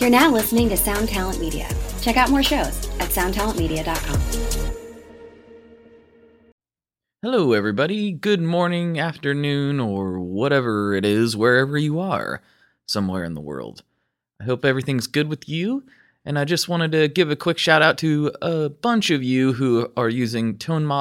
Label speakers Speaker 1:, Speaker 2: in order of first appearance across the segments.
Speaker 1: You're now listening to Sound Talent Media. Check out more shows at soundtalentmedia.com.
Speaker 2: Hello, everybody. Good morning, afternoon, or whatever it is, wherever you are, somewhere in the world. I hope everything's good with you, and I just wanted to give a quick shout out to a bunch of you who are using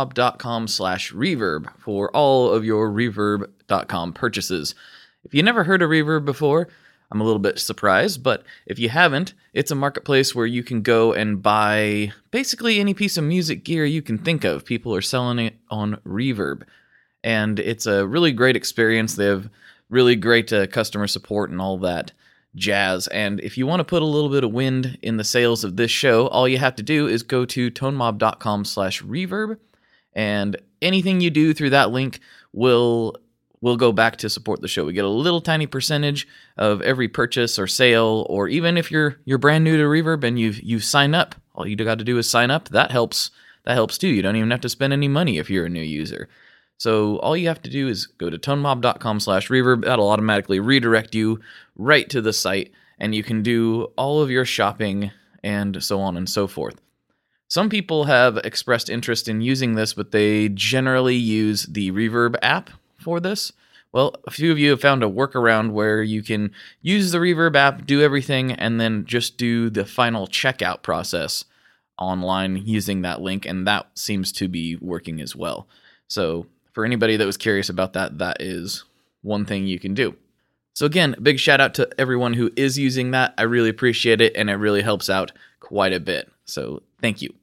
Speaker 2: tonemob.com/reverb for all of your reverb.com purchases. If you never heard of Reverb before, I'm a little bit surprised, but if you haven't, it's a marketplace where you can go and buy basically any piece of music gear you can think of. People are selling it on Reverb, and it's a really great experience. They have really great customer support and all that jazz. And if you want to put a little bit of wind in the sails of this show, all you have to do is go to tonemob.com/reverb, and anything you do through that link will go back to support the show. We get a little tiny percentage of every purchase or sale, or even if you're brand new to Reverb and you sign up, all you got to do is sign up. That helps too. You don't even have to spend any money if you're a new user. So all you have to do is go to tonemob.com/reverb. That'll automatically redirect you right to the site, and you can do all of your shopping and so on and so forth. Some people have expressed interest in using this, but they generally use the Reverb app for this. Well, a few of you have found a workaround where you can use the Reverb app, do everything, and then just do the final checkout process online using that link, and that seems to be working as well. So for anybody that was curious about that, that is one thing you can do. So again, big shout out to everyone who is using that. I really appreciate it, and it really helps out quite a bit. So thank you.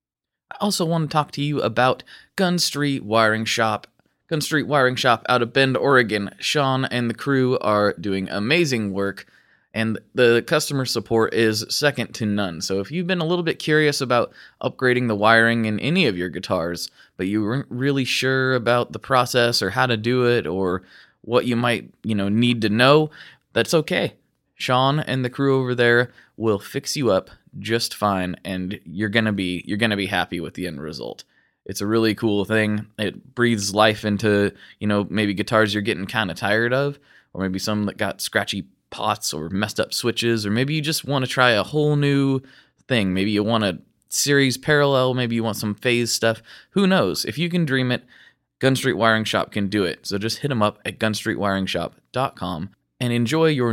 Speaker 2: I also want to talk to you about Gun Street Wiring Shop. Gun Street Wiring Shop out of Bend, Oregon. Sean and the crew are doing amazing work, and the customer support is second to none. So if you've been a little bit curious about upgrading the wiring in any of your guitars, but you weren't really sure about the process or how to do it or what you might, need to know, that's okay. Sean and the crew over there will fix you up just fine, and you're gonna be happy with the end result. It's a really cool thing. It breathes life into, maybe guitars you're getting kind of tired of, or maybe some that got scratchy pots or messed up switches, or maybe you just want to try a whole new thing. Maybe you want a series parallel, maybe you want some phase stuff. Who knows? If you can dream it, Gun Street Wiring Shop can do it. So just hit them up at gunstreetwiringshop.com and enjoy your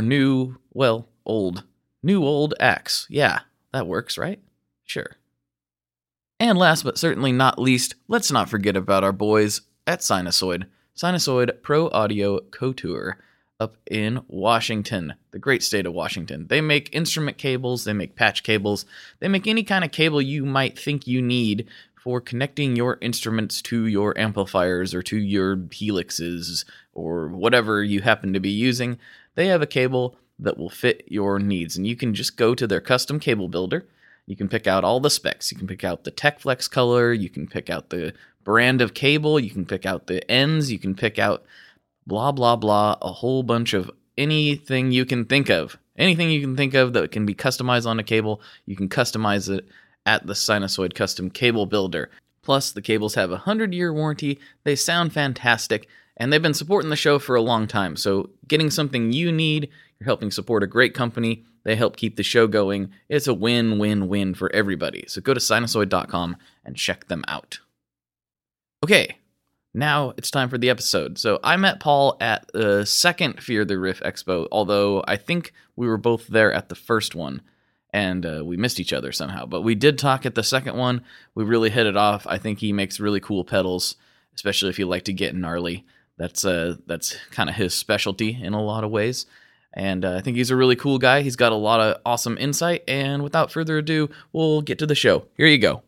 Speaker 2: old axe. Yeah, that works, right? Sure. And last but certainly not least, let's not forget about our boys at Sinusoid. Sinusoid Pro Audio Couture up in Washington, the great state of Washington. They make instrument cables, they make patch cables, they make any kind of cable you might think you need for connecting your instruments to your amplifiers or to your helixes or whatever you happen to be using. They have a cable that will fit your needs, and you can just go to their custom cable builder. You can pick out all the specs. You can pick out the TechFlex color. You can pick out the brand of cable. You can pick out the ends. You can pick out blah, blah, blah, a whole bunch of anything you can think of. Anything you can think of that can be customized on a cable, you can customize it at the Sinusoid Custom Cable Builder. Plus, the cables have a 100-year warranty. They sound fantastic, and they've been supporting the show for a long time. So getting something you need, you're helping support a great company. They help keep the show going. It's a win-win-win for everybody. So go to sinusoid.com and check them out. Okay, now it's time for the episode. So I met Paul at the second Fear the Riff Expo, although I think we were both there at the first one, and we missed each other somehow. But we did talk at the second one. We really hit it off. I think he makes really cool pedals, especially if you like to get gnarly. That's kind of his specialty in a lot of ways. And I think he's a really cool guy. He's got a lot of awesome insight. And without further ado, we'll get to the show. Here you go.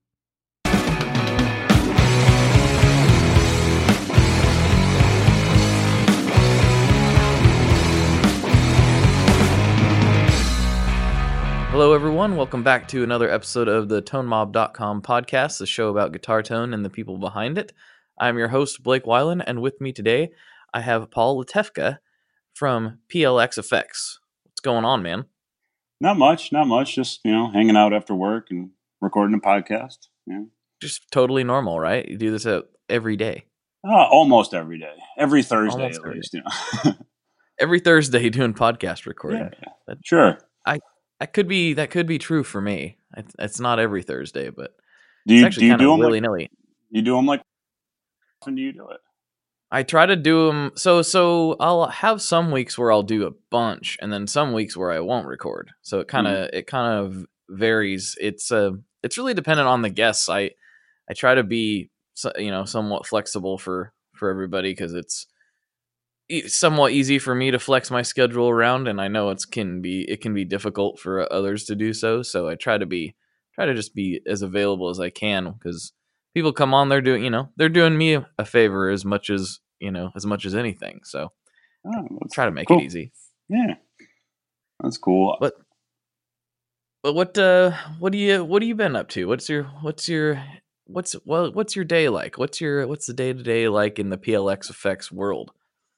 Speaker 2: Hello, everyone. Welcome back to another episode of the ToneMob.com podcast, the show about guitar tone and the people behind it. I'm your host, Blake Weiland, and with me today, I have Paul Letefka from PLX Effects. What's going on, man?
Speaker 3: Not much. Just, hanging out after work and recording a podcast. Yeah.
Speaker 2: Just totally normal, right? You do this every day.
Speaker 3: Almost every day. Every Thursday, almost at least.
Speaker 2: Every Thursday doing podcast recording.
Speaker 3: Yeah. Sure.
Speaker 2: that could be true for me. It's not every Thursday, but
Speaker 3: Do
Speaker 2: it's
Speaker 3: you
Speaker 2: actually
Speaker 3: do you
Speaker 2: kind
Speaker 3: do
Speaker 2: of
Speaker 3: them like
Speaker 2: willy nilly.
Speaker 3: you do them like? How often do you do it?
Speaker 2: I try to do them so I'll have some weeks where I'll do a bunch, and then some weeks where I won't record. So
Speaker 3: Mm.
Speaker 2: it kind of varies. It's really dependent on the guests. I try to be somewhat flexible for everybody because it's somewhat easy for me to flex my schedule around, and I know it can be difficult for others to do so. So I try to just be as available as I can because people come on, they're doing me a favor as much as anything. So
Speaker 3: Oh, that's
Speaker 2: try to make it
Speaker 3: cool.
Speaker 2: easy.
Speaker 3: Yeah, that's cool.
Speaker 2: But what do you been up to? What's your day like? What's the day to day like in the PLX effects world?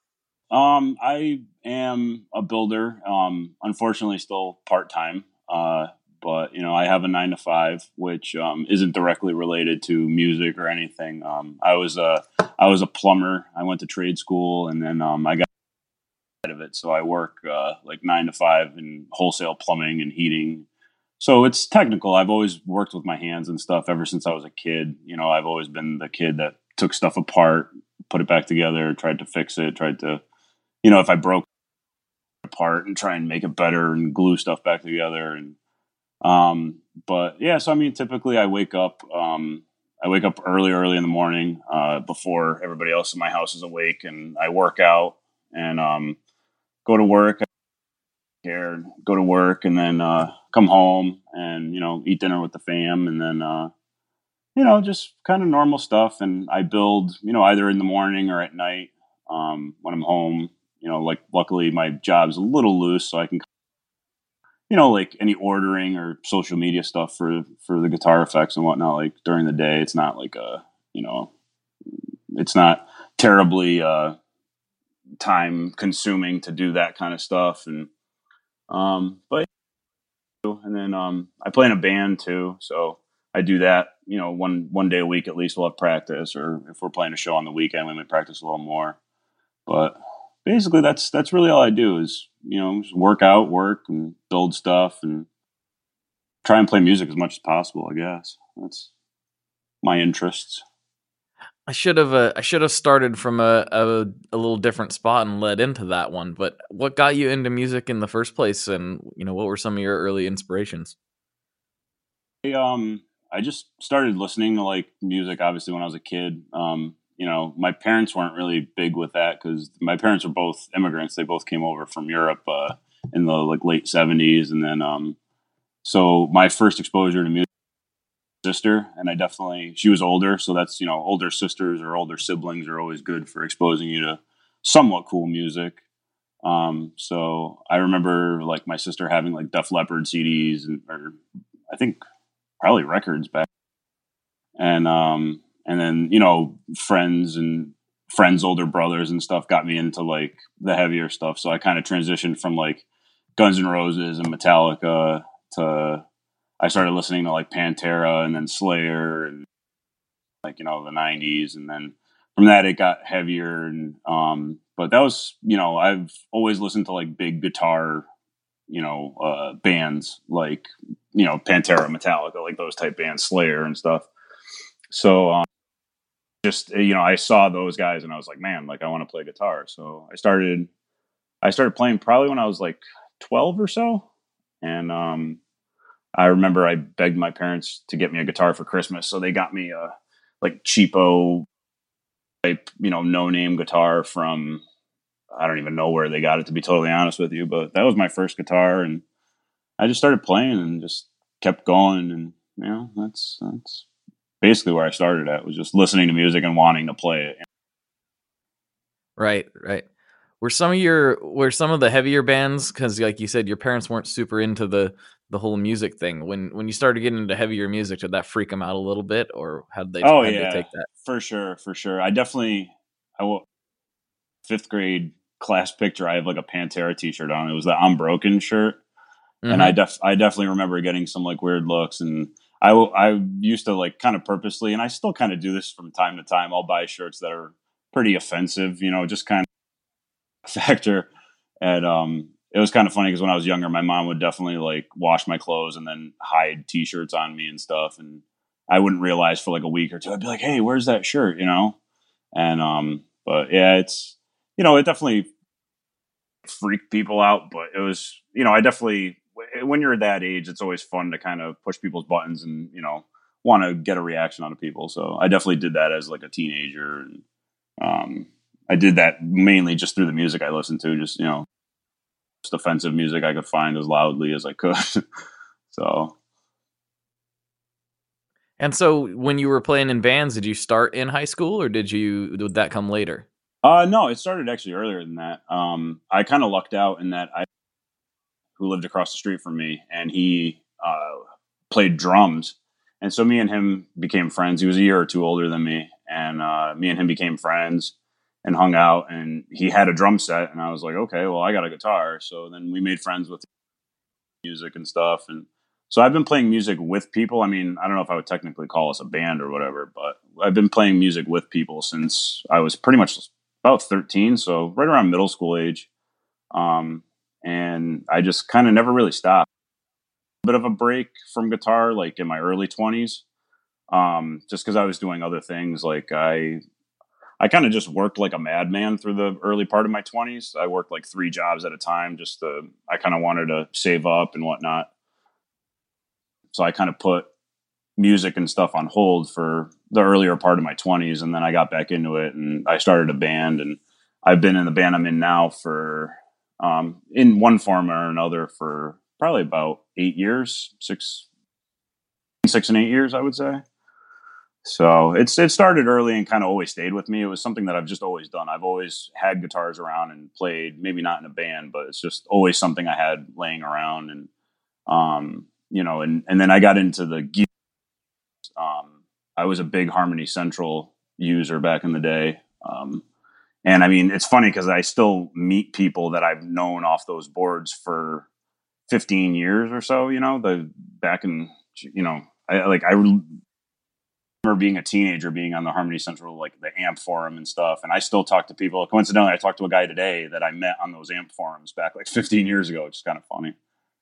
Speaker 3: I am a builder. Unfortunately, still part time. But I have a 9 to 5, which isn't directly related to music or anything. I was a plumber. I went to trade school, and then I got out of it. So I work like 9 to 5 in wholesale plumbing and heating. So it's technical. I've always worked with my hands and stuff ever since I was a kid. I've always been the kid that took stuff apart, put it back together, tried to fix it, tried to, if I broke it apart and try and make it better and glue stuff back together. And but yeah, so I mean, typically I wake up early in the morning, before everybody else in my house is awake, and I work out and go to work. Go to work, and then come home and eat dinner with the fam, and then just kind of normal stuff. And I build either in the morning or at night, when I'm home. Like, luckily my job's a little loose, so I can like any ordering or social media stuff for the guitar effects and whatnot. Like, during the day, it's not like it's not terribly time consuming to do that kind of stuff. And but and then I play in a band too, so I do that. One day a week at least we'll have practice, or if we're playing a show on the weekend, we might practice a little more. But basically, that's really all I do is just work out, work, and build stuff, and try and play music as much as possible. I guess that's my interests.
Speaker 2: I should have started from a little different spot and led into that one. But what got you into music in the first place, and what were some of your early inspirations?
Speaker 3: I just started listening to like music obviously when I was a kid. My parents weren't really big with that because my parents were both immigrants. They both came over from Europe in the like late '70s, and then so my first exposure to music was my sister, and she was older, so that's older sisters or older siblings are always good for exposing you to somewhat cool music. So I remember like my sister having like Def Leppard CDs or I think probably records back, and then friends older brothers and stuff got me into like the heavier stuff. So I kind of transitioned from like Guns N' Roses and Metallica to I started listening to like Pantera and then Slayer and like the 90s, and then from that it got heavier. And but that was I've always listened to like big guitar bands like Pantera, Metallica, like those type bands, Slayer and stuff. So just I saw those guys and I was like, man, like I want to play guitar. So I started playing probably when I was like 12 or so. And I remember I begged my parents to get me a guitar for Christmas, so they got me a like cheapo type no name guitar from, I don't even know where they got it, to be totally honest with you, but that was my first guitar. And I just started playing and just kept going. And that's basically where I started at, was just listening to music and wanting to play it.
Speaker 2: Right, right. Were some of the heavier bands, because like you said, your parents weren't super into the whole music thing. When you started getting into heavier music, did that freak them out a little bit, or
Speaker 3: Oh
Speaker 2: how did they
Speaker 3: yeah,
Speaker 2: take that?
Speaker 3: for sure, for sure. Fifth grade class picture, I have like a Pantera t-shirt on. It was the I'm Broken shirt. And
Speaker 2: Mm-hmm.
Speaker 3: I definitely remember getting some like weird looks. And I used to like kind of purposely, and I still kind of do this from time to time, I'll buy shirts that are pretty offensive, just kind of factor. And it was kind of funny because when I was younger, my mom would definitely like wash my clothes and then hide t-shirts on me and stuff. And I wouldn't realize for like a week or two. I'd be like, "Hey, where's that shirt?" And, but yeah, it's, it definitely freaked people out, but it was, I definitely, when you're that age, it's always fun to kind of push people's buttons and, want to get a reaction out of people. So I definitely did that as like a teenager. And, I did that mainly just through the music I listened to, just, just offensive music I could find as loudly as I could. So.
Speaker 2: And so when you were playing in bands, did you start in high school or did that come later?
Speaker 3: No, it started actually earlier than that. I kind of lucked out in that who lived across the street from me, and he played drums. And so me and him became friends. He was a year or two older than me, and me and him became friends and hung out. And he had a drum set, and I was like, okay, well, I got a guitar. So then we made friends with music and stuff. And so I've been playing music with people. I mean, I don't know if I would technically call us a band or whatever, but I've been playing music with people since I was pretty much about 13. So right around middle school age. And I just kind of never really stopped. A bit of a break from guitar, like in my early 20s, just because I was doing other things. Like I kind of just worked like a madman through the early part of my 20s. I worked like 3 jobs at a time. I kind of wanted to save up and whatnot. So I kind of put music and stuff on hold for the earlier part of my 20s, and then I got back into it and I started a band, and I've been in the band I'm in now for in one form or another for probably about 8 years, 6 and 8 years, I would say. So it started early and kind of always stayed with me. It was something that I've just always done. I've always had guitars around and played, maybe not in a band, but it's just always something I had laying around. And, and then I got into the gear. I was a big Harmony Central user back in the day. And I mean, it's funny because I still meet people that I've known off those boards for 15 years or so, I remember being a teenager, being on the Harmony Central, like the AMP forum and stuff. And I still talk to people. Coincidentally, I talked to a guy today that I met on those AMP forums back like 15 years ago, which is kind of funny.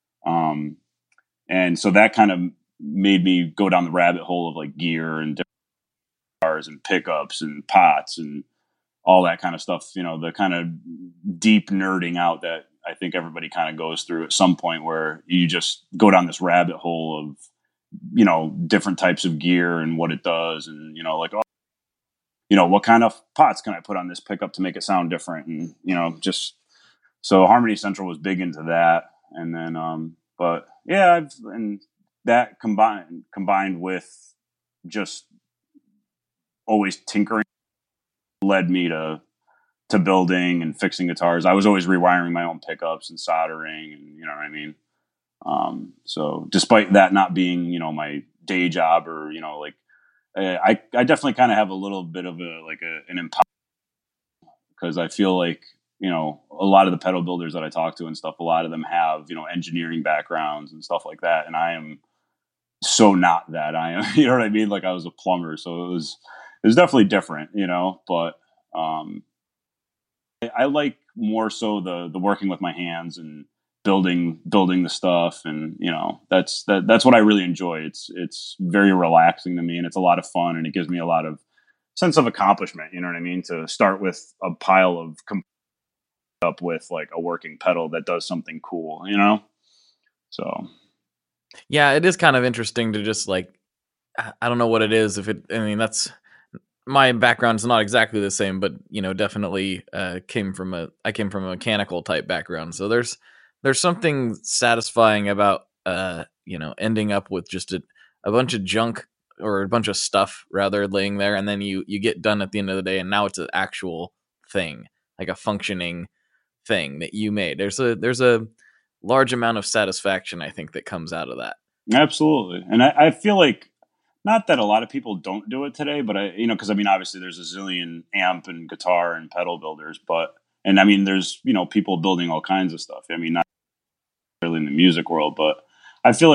Speaker 3: And so that kind of made me go down the rabbit hole of like gear and different guitars and pickups and pots and all that kind of stuff, the kind of deep nerding out that I think everybody kind of goes through at some point, where you just go down this rabbit hole of, different types of gear and what it does. And, what kind of pots can I put on this pickup to make it sound different? And, so Harmony Central was big into that. And then, but yeah, and that combined with just always tinkering led me to building and fixing guitars. I was always rewiring my own pickups and soldering, and you know what I mean? So despite that not being, my day job or, I definitely kind of have a little bit of an imposter, because I feel like, a lot of the pedal builders that I talk to and stuff, a lot of them have, engineering backgrounds and stuff like that. And I am so not that. I am, you know what I mean? Like I was a plumber, so it was definitely different, but, I like more so the working with my hands and building the stuff. And, that's what I really enjoy. It's very relaxing to me, and it's a lot of fun, and it gives me a lot of sense of accomplishment. You know what I mean? To start with a pile of up with like a working pedal that does something cool, So.
Speaker 2: Yeah, it is kind of interesting to just like, I don't know what it is. That's my background is not exactly the same, but definitely I came from a mechanical type background. So there's something satisfying about ending up with just a bunch of junk, or a bunch of stuff rather, laying there, and then you get done at the end of the day, and now it's an actual thing, like a functioning thing that you made. There's a large amount of satisfaction, I think, that comes out of that.
Speaker 3: Absolutely. And I feel like, not that a lot of people don't do it today, but because obviously there's a zillion amp and guitar and pedal builders, there's, people building all kinds of stuff. Not really in the music world, but I feel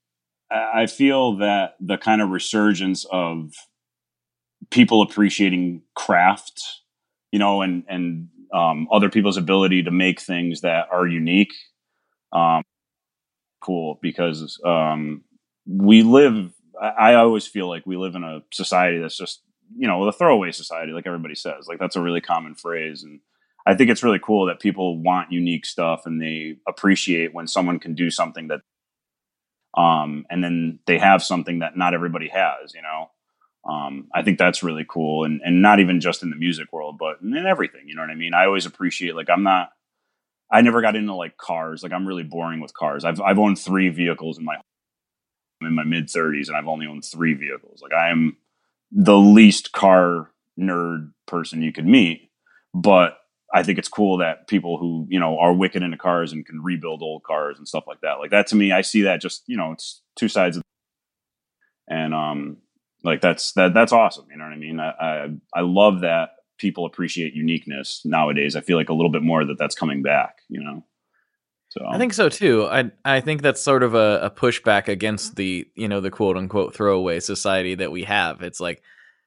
Speaker 3: that the kind of resurgence of people appreciating craft, and other people's ability to make things that are unique. Um, cool because we live. I always feel like we live in a society that's just the throwaway society, like everybody says. Like that's a really common phrase, and I think it's really cool that people want unique stuff and they appreciate when someone can do something that, and then they have something that not everybody has. I think that's really cool, and not even just in the music world, but in everything. You know what I mean? I always appreciate I never got into like cars. Like I'm really boring with cars. I've owned 3 vehicles in my mid 30s, and I've only owned 3 vehicles. Like I am the least car nerd person you could meet, but I think it's cool that people who are wicked into cars and can rebuild old cars and stuff like that. Like that to me, I see that just it's two sides of, and like that's awesome. You know what I mean? I love that people appreciate uniqueness nowadays. I feel like a little bit more that's coming back. So
Speaker 2: I think so too. I think that's sort of a pushback against the the quote unquote throwaway society that we have. It's like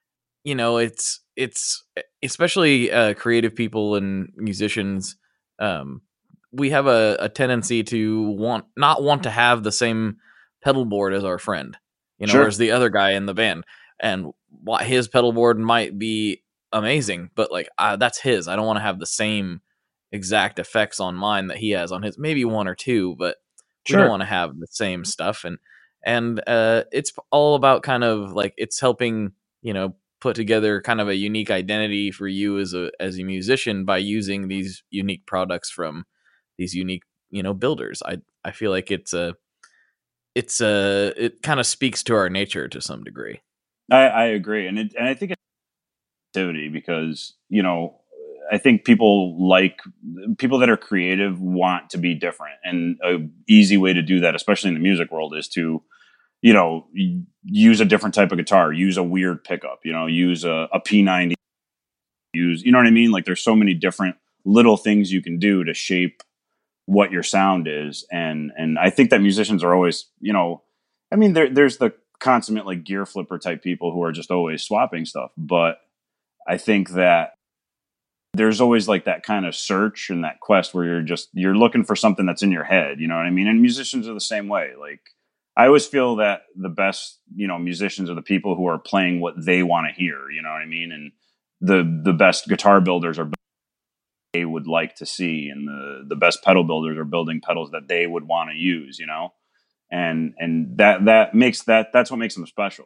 Speaker 2: it's especially creative people and musicians. We have a tendency to not want to have the same pedal board as our friend,
Speaker 3: Sure.
Speaker 2: or as the other guy in the band, and his pedal board might be amazing, but like that's his. I don't want to have the same exact effects on mine that he has on his. Maybe 1 or 2, but we
Speaker 3: Sure.
Speaker 2: don't want to have the same stuff. And it's all about kind of like it's helping put together kind of a unique identity for you as a musician by using these unique products from these unique builders. I feel like it kind of speaks to our nature to some degree.
Speaker 3: I agree, and I think it's activity because I think people that are creative want to be different, and a easy way to do that, especially in the music world, is to use a different type of guitar, use a weird pickup, use a P90, use what I mean. Like there's so many different little things you can do to shape what your sound is, and I think that musicians are always I mean there's the consummate like gear flipper type people who are just always swapping stuff, but I think that there's always like that kind of search and that quest where you're looking for something that's in your head, you know what I mean? And musicians are the same way. Like I always feel that the best, musicians are the people who are playing what they want to hear, you know what I mean? And the best guitar builders are they would like to see, and the best pedal builders are building pedals that they would want to use, and that makes that's what makes them special,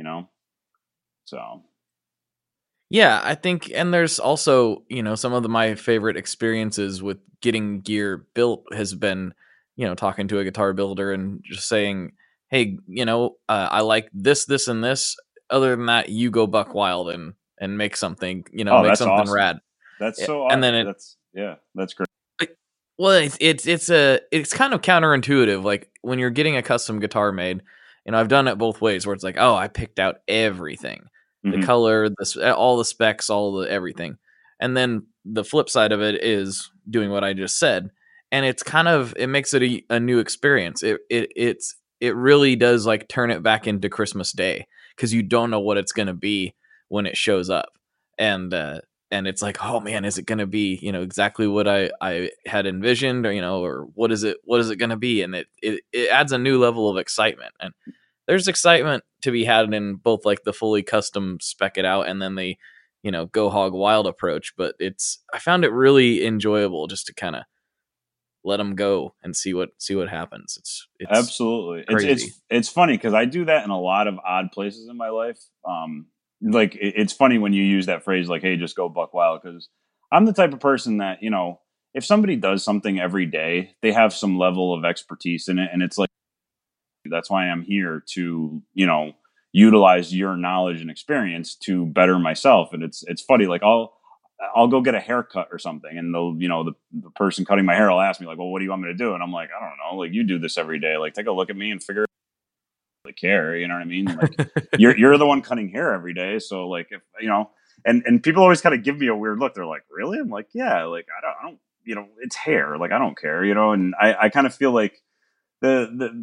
Speaker 3: so.
Speaker 2: Yeah, I think, and there's also, some of my favorite experiences with getting gear built has been, talking to a guitar builder and just saying, hey, I like this, this, and this. Other than that, you go buck wild and make something, make
Speaker 3: that's
Speaker 2: something
Speaker 3: awesome.
Speaker 2: rad.
Speaker 3: That's so
Speaker 2: and
Speaker 3: awesome.
Speaker 2: then
Speaker 3: That's great.
Speaker 2: Well, it's kind of counterintuitive. Like when you're getting a custom guitar made, I've done it both ways where it's like, oh, I picked out everything. The color, all the specs, all the everything. And then the flip side of it is doing what I just said. And it's kind of, it makes it a new experience. It really does like turn it back into Christmas Day because you don't know what it's going to be when it shows up. And it's like, oh man, is it going to be, exactly what I had envisioned, or what is it going to be? And it adds a new level of excitement. And there's excitement to be had in both like the fully custom spec it out and then the, go hog wild approach. But I found it really enjoyable just to kind of let them go and see what happens. It's
Speaker 3: absolutely
Speaker 2: crazy.
Speaker 3: It's funny because I do that in a lot of odd places in my life. Like it's funny when you use that phrase, like, hey, just go buck wild. Cause I'm the type of person that, if somebody does something every day, they have some level of expertise in it. And it's like, that's why I'm here to, utilize your knowledge and experience to better myself. And it's funny. Like I'll go get a haircut or something. And the person cutting my hair will ask me like, well, what do you want me to do? And I'm like, I don't know. Like you do this every day. Like take a look at me and figure really care, you know what I mean? Like you're the one cutting hair every day, so like if and people always kind of give me a weird look. They're like, really? I'm like, yeah, like I don't it's hair, like I don't care, and I kind of feel like the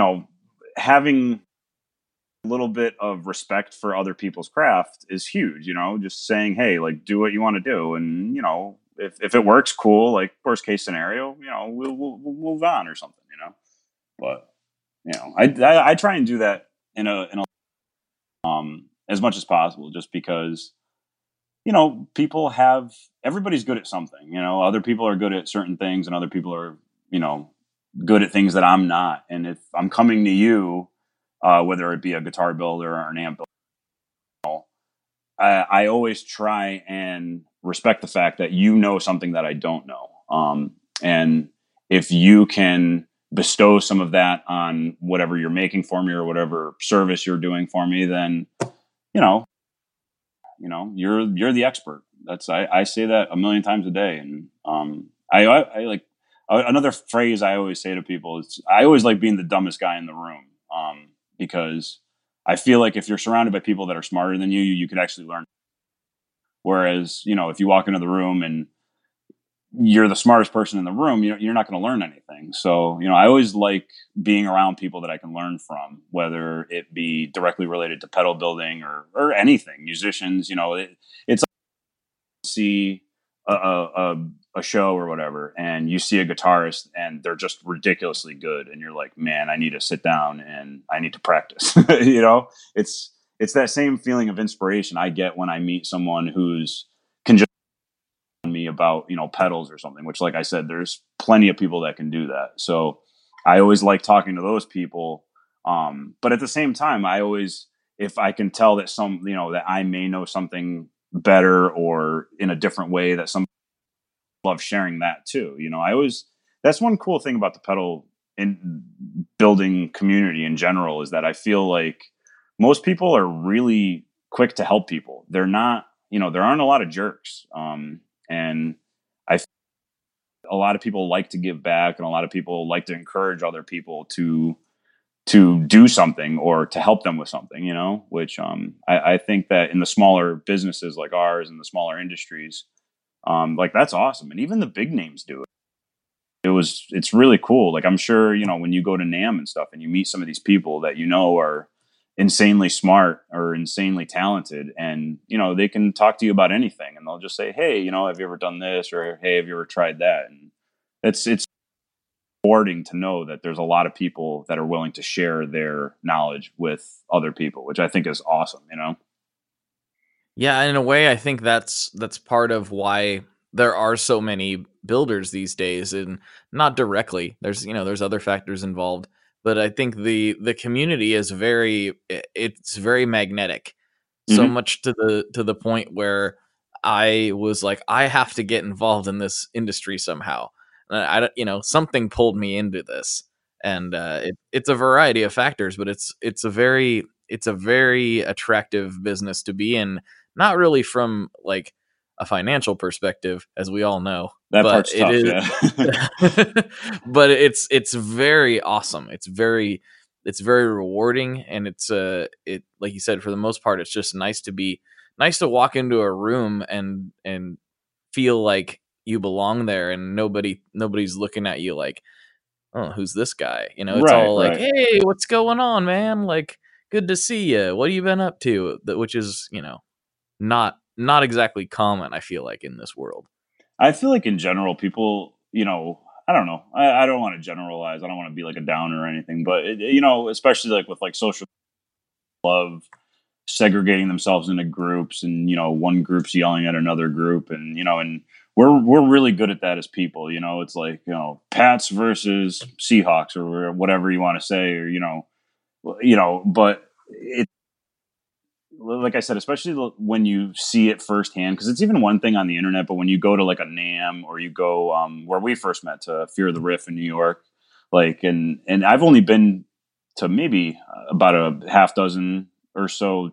Speaker 3: having a little bit of respect for other people's craft is huge, just saying, hey, like do what you want to do, and if it works, cool. Like worst case scenario, you know, we'll move on or something, you know. But you know, I try and do that in a as much as possible, just because, you know, everybody's good at something. You know, other people are good at certain things, and other people are, you know, good at things that I'm not. And if I'm coming to you, whether it be a guitar builder or an amp builder, I always try and respect the fact that you know something that I don't know. And if you can bestow some of that on whatever you're making for me or whatever service you're doing for me, then, you know, you're the expert. I say that a million times a day. And I like another phrase I always say to people is I always like being the dumbest guy in the room, because I feel like if you're surrounded by people that are smarter than you could actually learn. Whereas, you know, if you walk into the room and you're the smartest person in the room, you're not going to learn anything. So, you know, I always like being around people that I can learn from, whether it be directly related to pedal building or anything, musicians. You know, it's like see a show or whatever, and you see a guitarist and they're just ridiculously good, and you're like, man, I need to sit down and I need to practice. You know, it's that same feeling of inspiration I get when I meet someone who's can just me about, you know, pedals or something, which, like I said, there's plenty of people that can do that. So I always like talking to those people. But at the same time, I always, if I can tell that that I may know something better or in a different way, that some love sharing that too. You know, that's one cool thing about the pedal in building community in general, is that I feel like most people are really quick to help people. They're not, you know, there aren't a lot of jerks. And a lot of people like to give back, and a lot of people like to encourage other people to do something or to help them with something, you know, which I think that in the smaller businesses like ours and the smaller industries, like that's awesome. And even the big names do it. It's really cool. Like I'm sure, you know, when you go to NAMM and stuff and you meet some of these people that, you know, are insanely smart or insanely talented, and, you know, they can talk to you about anything, and they'll just say, hey, you know, have you ever done this? Or, hey, have you ever tried that? And it's rewarding to know that there's a lot of people that are willing to share their knowledge with other people, which I think is awesome, you know?
Speaker 2: Yeah, in a way, I think that's part of why there are so many builders these days, and not directly. There's other factors involved, but I think the community is very magnetic, so much to the point where I was like, I have to get involved in this industry somehow. Something pulled me into this, and it's a variety of factors, but it's a very attractive business to be in. Not really from like a financial perspective, as we all know.
Speaker 3: That part's tough,
Speaker 2: yeah. But it's very awesome. It's very rewarding, and it's like you said, for the most part, it's just nice to walk into a room and feel like you belong there, and nobody's looking at you like, oh, who's this guy? You know, it's all like, hey, what's going on, man? Like, good to see you. What have you been up to? Which is, you know, not exactly common, I feel like, in this world.
Speaker 3: I feel like in general, people, you know, I don't know. I don't want to generalize. I don't want to be like a downer or anything, but you know, especially like with like social love segregating themselves into groups, and, you know, one group's yelling at another group, and, you know, and we're really good at that as people. You know, it's like, you know, Pats versus Seahawks or whatever you want to say, or, you know, but it, like I said, especially when you see it firsthand, because it's even one thing on the internet, but when you go to like a NAMM, or you go where we first met, to Fear of the Riff in New York, like, and I've only been to maybe about a half dozen or so,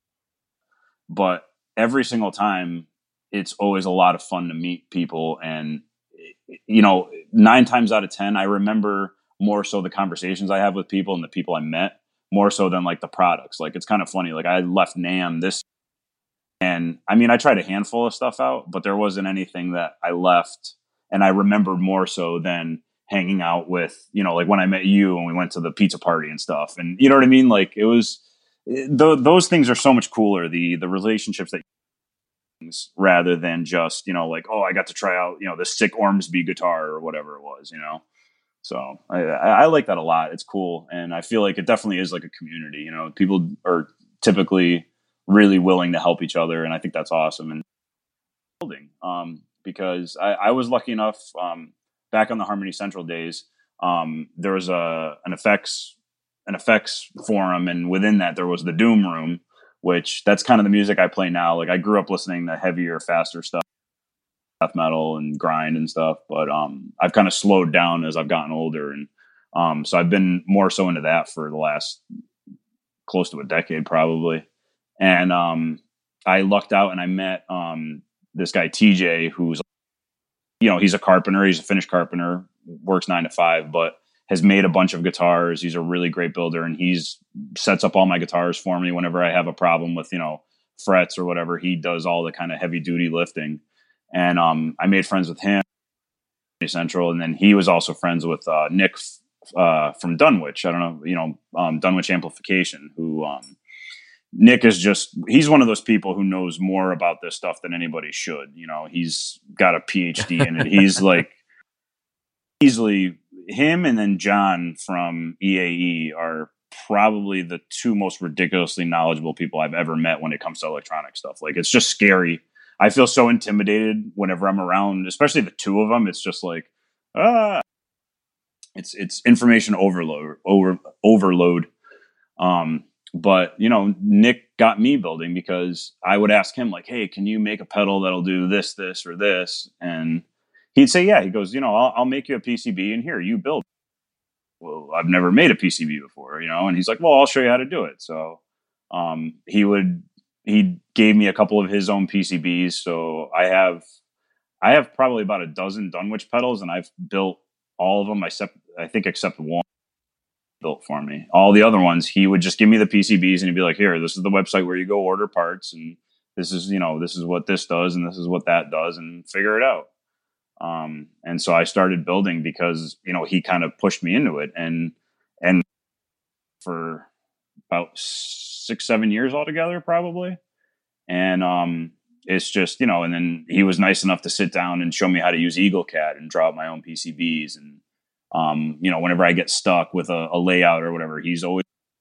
Speaker 3: but every single time it's always a lot of fun to meet people. And, you know, 9 times out of 10, I remember more so the conversations I have with people and the people I met, more so than like the products. Like, it's kind of funny. Like, I left NAMM this, and I mean, I tried a handful of stuff out, but there wasn't anything that I left and I remembered more so than hanging out with, you know, like when I met you and we went to the pizza party and stuff. And you know what I mean? Like, it was, those things are so much cooler. The relationships that rather than just, like, oh, I got to try out, the sick Ormsby guitar or whatever it was, So I like that a lot. It's cool. And I feel like it definitely is like a community, people are typically really willing to help each other. And I think that's awesome. And building, because I was lucky enough, back on the Harmony Central days, there was an effects forum. And within that, there was the Doom Room, which that's kind of the music I play now. Like I grew up listening to heavier, faster stuff, death metal and grind and stuff, but I've kind of slowed down as I've gotten older, and so I've been more so into that for the last close to a decade probably. And I lucked out and I met this guy TJ, who's he's a carpenter, he's a finished carpenter, works 9 to 5, but has made a bunch of guitars. He's a really great builder, and he's sets up all my guitars for me whenever I have a problem with frets or whatever. He does all the kind of heavy duty lifting. And I made friends with him Central, and then he was also friends with Nick from Dunwich. I don't know, Dunwich Amplification, who Nick is he's one of those people who knows more about this stuff than anybody should. He's got a PhD in it. He's like easily him, and then John from EAE are probably the two most ridiculously knowledgeable people I've ever met when it comes to electronic stuff. Like, it's just scary. I feel so intimidated whenever I'm around, especially the two of them. It's just like, it's information overload. But Nick got me building because I would ask him like, hey, can you make a pedal that'll do this, or this? And he'd say, yeah. He goes, I'll make you a PCB, and here, you build. Well, I've never made a PCB before, and he's like, well, I'll show you how to do it. So he gave me a couple of his own PCBs. So I have probably about a dozen Dunwich pedals, and I've built all of them except one built for me. All the other ones, he would just give me the PCBs, and he'd be like, here, this is the website where you go order parts, and this is what this does, and this is what that does, and figure it out. And so I started building because, he kind of pushed me into it, and for about 6-7 years altogether, probably. And, it's just, and then he was nice enough to sit down and show me how to use EagleCAD and draw up my own PCBs. And, whenever I get stuck with a layout or whatever, he's always,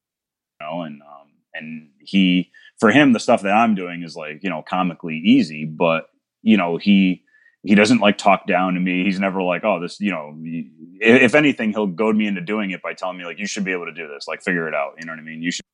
Speaker 3: and for him, the stuff that I'm doing is like, comically easy, but, he doesn't like talk down to me. He's never like, oh, this, if anything, he'll goad me into doing it by telling me like, you should be able to do this, like figure it out. You know what I mean? You should.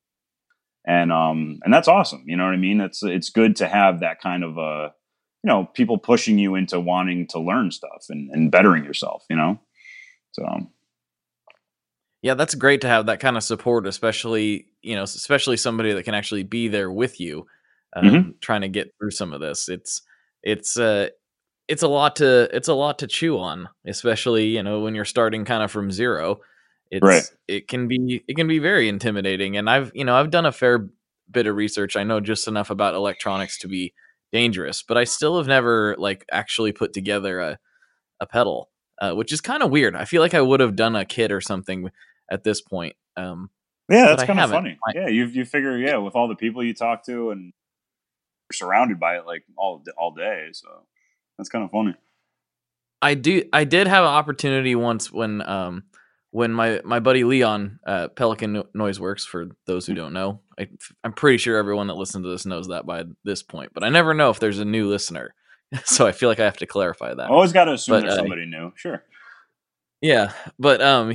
Speaker 3: And that's awesome. You know what I mean? It's good to have that kind of, people pushing you into wanting to learn stuff and bettering yourself, so.
Speaker 2: Yeah, that's great to have that kind of support, especially somebody that can actually be there with you, trying to get through some of this. It's a lot to chew on, especially, when you're starting kind of from zero. It can be very intimidating. And I've done a fair bit of research. I know just enough about electronics to be dangerous, but I still have never like actually put together a pedal, which is kind of weird. I feel like I would have done a kit or something at this point.
Speaker 3: Yeah, that's kind of funny. Yeah, you figure, with all the people you talk to, and you're surrounded by it like all day. So that's kind of funny.
Speaker 2: I did have an opportunity once when my buddy Leon, Pelican Noiseworks, for those who don't know, I'm pretty sure everyone that listens to this knows that by this point, but I never know if there's a new listener. So I feel like I have to clarify that.
Speaker 3: Always got to assume there's somebody new. Sure.
Speaker 2: Yeah. But,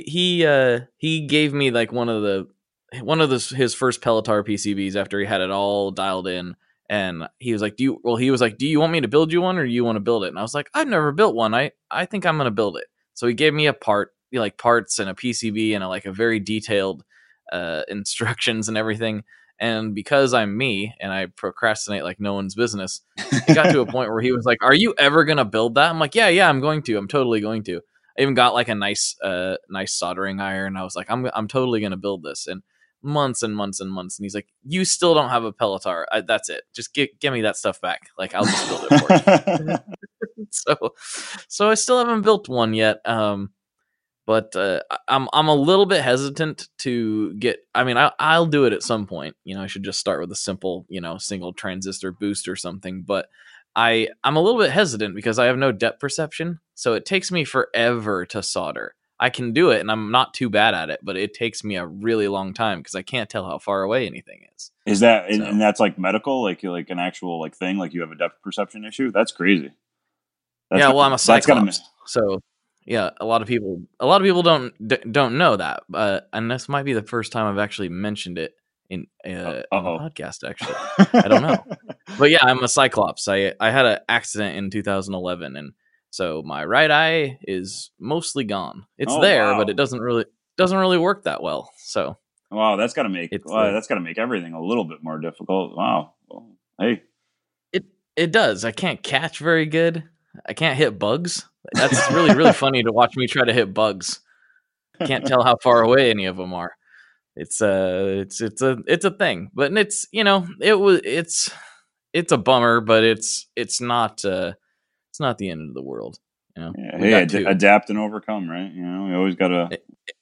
Speaker 2: he gave me like one of his first Pelotar PCBs after he had it all dialed in. And he was like, do you want me to build you one, or do you want to build it? And I was like, I've never built one. I think I'm going to build it. So he gave me a parts and a PCB and a very detailed instructions and everything. And because I'm me and I procrastinate like no one's business, it got to a point where he was like, are you ever going to build that? I'm like, yeah, I'm going to. I'm totally going to. I even got like a nice soldering iron. I was like, I'm totally going to build this. And months and months and months. And he's like, you still don't have a Pelotar. That's it. Just give me that stuff back. Like, I'll just build it for you. So I still haven't built one yet. But I'm a little bit hesitant to get. I mean, I'll do it at some point. I should just start with a simple, single transistor boost or something. But I'm a little bit hesitant because I have no depth perception, so it takes me forever to solder. I can do it, and I'm not too bad at it, but it takes me a really long time because I can't tell how far away anything is.
Speaker 3: Is that and that's like medical, like an actual like thing, like you have a depth perception issue? That's crazy.
Speaker 2: Yeah, well, I'm a Cyclops, so. Yeah, a lot of people don't know that, and this might be the first time I've actually mentioned it in the podcast. Actually, I don't know, but yeah, I'm a Cyclops. I had an accident in 2011, and so my right eye is mostly gone. It's there, but it doesn't really work that well. So
Speaker 3: wow, that's got to make everything a little bit more difficult. Wow, well, hey,
Speaker 2: it does. I can't catch very good. I can't hit bugs. That's really funny to watch me try to hit bugs. Can't tell how far away any of them are. It's a thing, but it's it's a bummer, but it's not the end of the world.
Speaker 3: Yeah, hey, adapt and overcome, right? We always gotta.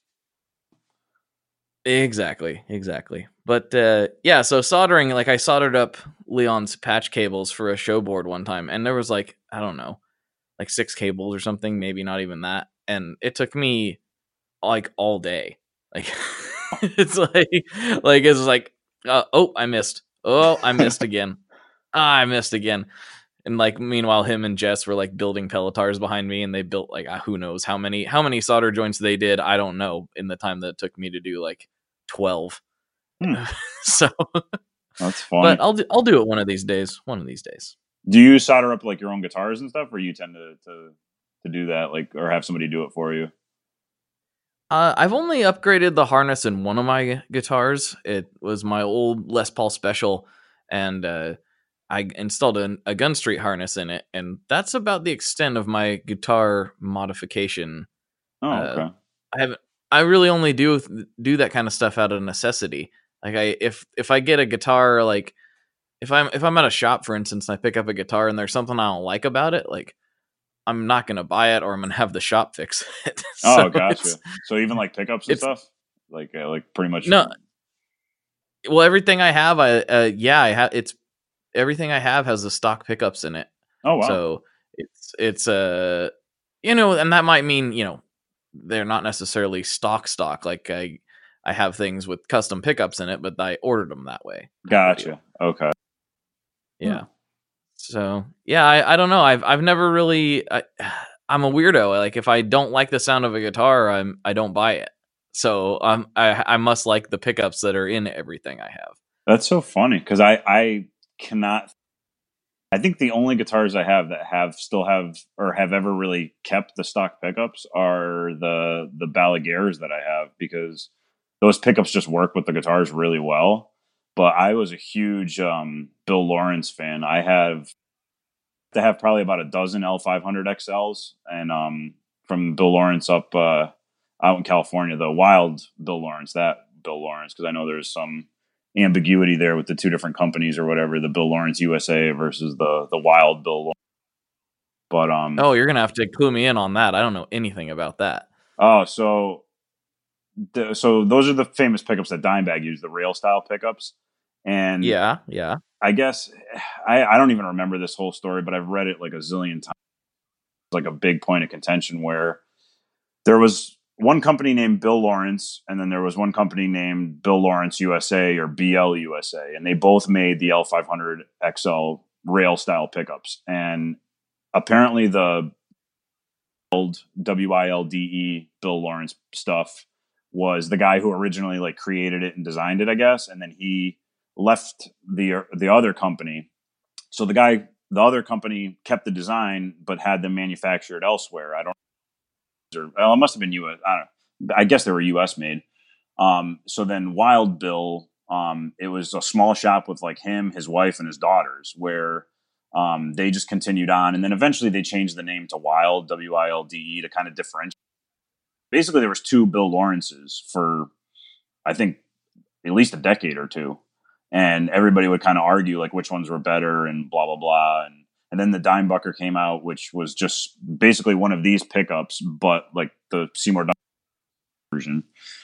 Speaker 2: Exactly. But yeah, so soldering, like I soldered up Leon's patch cables for a show board one time, and there was like, I don't know, like 6 cables or something, maybe not even that. And it took me like all day. Like it's like oh, I missed. Oh, I missed again. I missed again. And like meanwhile, him and Jess were like building Pelotars behind me, and they built like who knows how many solder joints they did. I don't know in the time that it took me to do like 12. So
Speaker 3: that's fun.
Speaker 2: But I'll do it one of these days.
Speaker 3: Do you solder up like your own guitars and stuff, or you tend to do that, like, or have somebody do it for you?
Speaker 2: I've only upgraded the harness in one of my guitars. It was my old Les Paul Special, and I installed a Gun Street harness in it, and that's about the extent of my guitar modification.
Speaker 3: Oh, okay.
Speaker 2: I really only do that kind of stuff out of necessity. Like if I get a guitar, like if I'm at a shop, for instance, and I pick up a guitar and there's something I don't like about it, like I'm not gonna buy it, or I'm gonna have the shop fix it.
Speaker 3: So gotcha. So even like pickups and stuff, like pretty much.
Speaker 2: No. Well, everything I have, I have. It's everything I have has the stock pickups in it.
Speaker 3: Oh wow.
Speaker 2: So it's and that might mean they're not necessarily stock. Like I have things with custom pickups in it, but I ordered them that way.
Speaker 3: Gotcha. Okay.
Speaker 2: Yeah. So yeah, I don't know. I've never really. I'm a weirdo. Like if I don't like the sound of a guitar, I don't buy it. So I must like the pickups that are in everything I have.
Speaker 3: That's so funny because I cannot. I think the only guitars I have that still have ever really kept the stock pickups are the Balaguers that I have, because those pickups just work with the guitars really well. But I was a huge Bill Lawrence fan. I have probably about a dozen L500 XLs, and from Bill Lawrence up out in California, the Wild Bill Lawrence, because I know there's some ambiguity there with the two different companies or whatever, the Bill Lawrence USA versus the Wild Bill Lawrence. But
Speaker 2: oh, you're gonna have to clue me in on that. I don't know anything about that.
Speaker 3: Oh, so those are the famous pickups that Dimebag used, the rail style pickups. And
Speaker 2: yeah,
Speaker 3: I guess I don't even remember this whole story, but I've read it like a zillion times. It's like a big point of contention where there was one company named Bill Lawrence, and then there was one company named Bill Lawrence USA or BL USA, and they both made the L500 XL rail style pickups. And apparently the old WILDE Bill Lawrence stuff was the guy who originally like created it and designed it, I guess, and then he left the other company. So the other company kept the design but had them manufactured elsewhere. It must have been US. I don't know. I guess they were US made. So then Wild Bill, it was a small shop with like him, his wife, and his daughters, where they just continued on, and then eventually they changed the name to Wild, WILDE, to kind of differentiate. Basically, there was two Bill Lawrences for, I think, at least a decade or two, and everybody would kind of argue like which ones were better and blah blah blah, and then the Dimebucker came out, which was just basically one of these pickups, but like the Seymour version.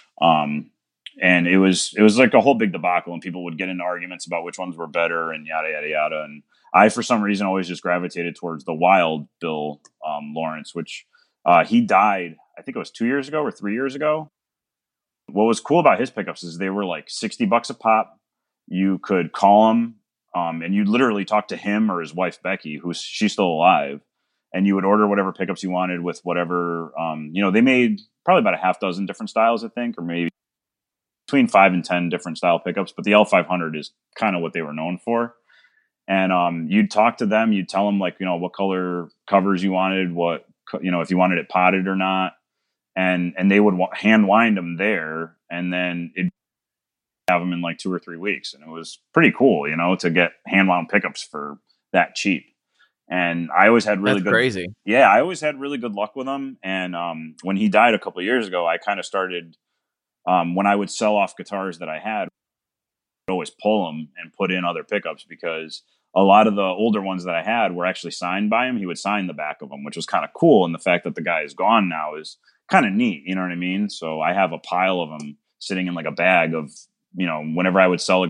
Speaker 3: And it was like a whole big debacle, and people would get into arguments about which ones were better and yada, yada, yada. And I, for some reason, always just gravitated towards the wild Bill Lawrence, which he died, I think it was 2 years ago or 3 years ago. What was cool about his pickups is they were like $60 a pop. You could call him, and you'd literally talk to him or his wife, Becky, she's still alive. And you would order whatever pickups you wanted with whatever, they made probably about a half dozen different styles, I think, or maybe between 5 and 10 different style pickups. But the L500 is kind of what they were known for. And you'd talk to them, you'd tell them like, what color covers you wanted, if you wanted it potted or not. And they would hand wind them there, and then it'd have them in like 2 or 3 weeks. And it was pretty cool, to get hand wound pickups for that cheap. And I always had really
Speaker 2: crazy.
Speaker 3: Yeah, I always had really good luck with them. And when he died a couple of years ago, I kind of started, when I would sell off guitars that I had, I'd always pull them and put in other pickups, because a lot of the older ones that I had were actually signed by him. He would sign the back of them, which was kind of cool. And the fact that the guy is gone now is kind of neat. You know what I mean? So I have a pile of them sitting in like a bag of, whenever I would sell it,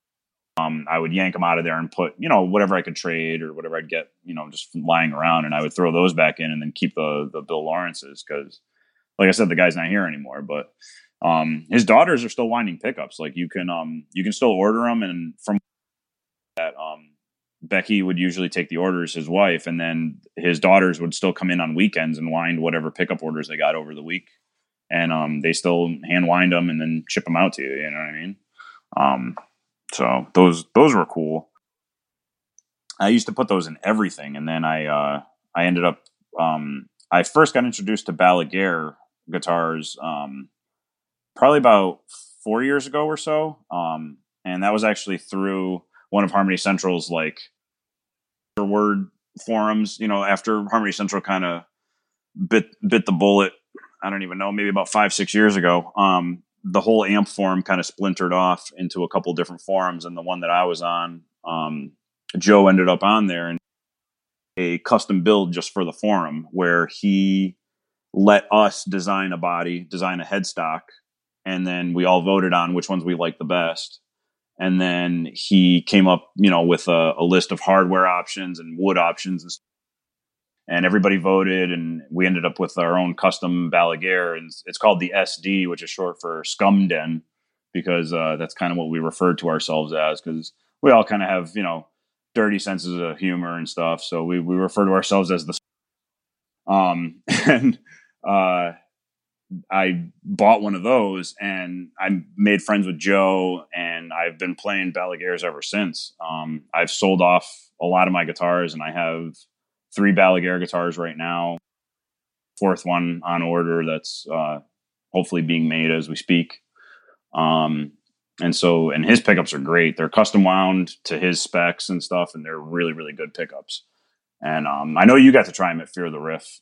Speaker 3: I would yank them out of there and put, whatever I could trade or whatever I'd get, just lying around, and I would throw those back in and then keep the Bill Lawrences, because, like I said, the guy's not here anymore. But his daughters are still winding pickups. Like you can still order them, and from that, Becky would usually take the orders, his wife, and then his daughters would still come in on weekends and wind whatever pickup orders they got over the week, and they still hand wind them and then ship them out to you. You know what I mean? So those were cool. I used to put those in everything, and then I ended up I first got introduced to Balaguer guitars probably about 4 years ago or so, and that was actually through one of Harmony Central's like word forums. After Harmony Central kind of bit the bullet, I don't even know, maybe about 5-6 years ago. The whole amp forum kind of splintered off into a couple different forums, and the one that I was on, Joe ended up on there, and a custom build just for the forum, where he let us design a headstock, and then we all voted on which ones we liked the best. And then he came up, with a list of hardware options and wood options, and everybody voted, and we ended up with our own custom Balaguer, and it's called the SD, which is short for Scum Den, because that's kind of what we referred to ourselves as, because we all kind of have, dirty senses of humor and stuff. So we refer to ourselves as the and I bought one of those, and I made friends with Joe, and I've been playing Balaguers ever since. I've sold off a lot of my guitars, and I have 3 Balaguer guitars right now, 4th one on order that's hopefully being made as we speak. And his pickups are great. They're custom wound to his specs and stuff, and they're really, really good pickups. And I know you got to try them at Fear the Riff.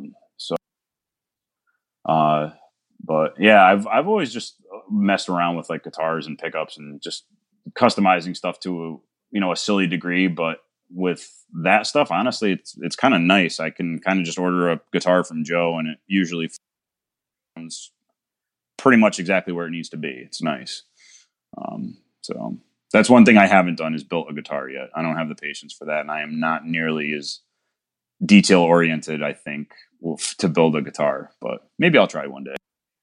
Speaker 3: But yeah, I've always just messed around with like guitars and pickups and just customizing stuff to a silly degree. But with that stuff, honestly, it's kind of nice. I can kind of just order a guitar from Joe, and it usually sounds pretty much exactly where it needs to be. It's nice. So that's one thing I haven't done, is built a guitar yet. I don't have the patience for that, and I am not nearly as detail oriented, I think, to build a guitar. But maybe I'll try one day.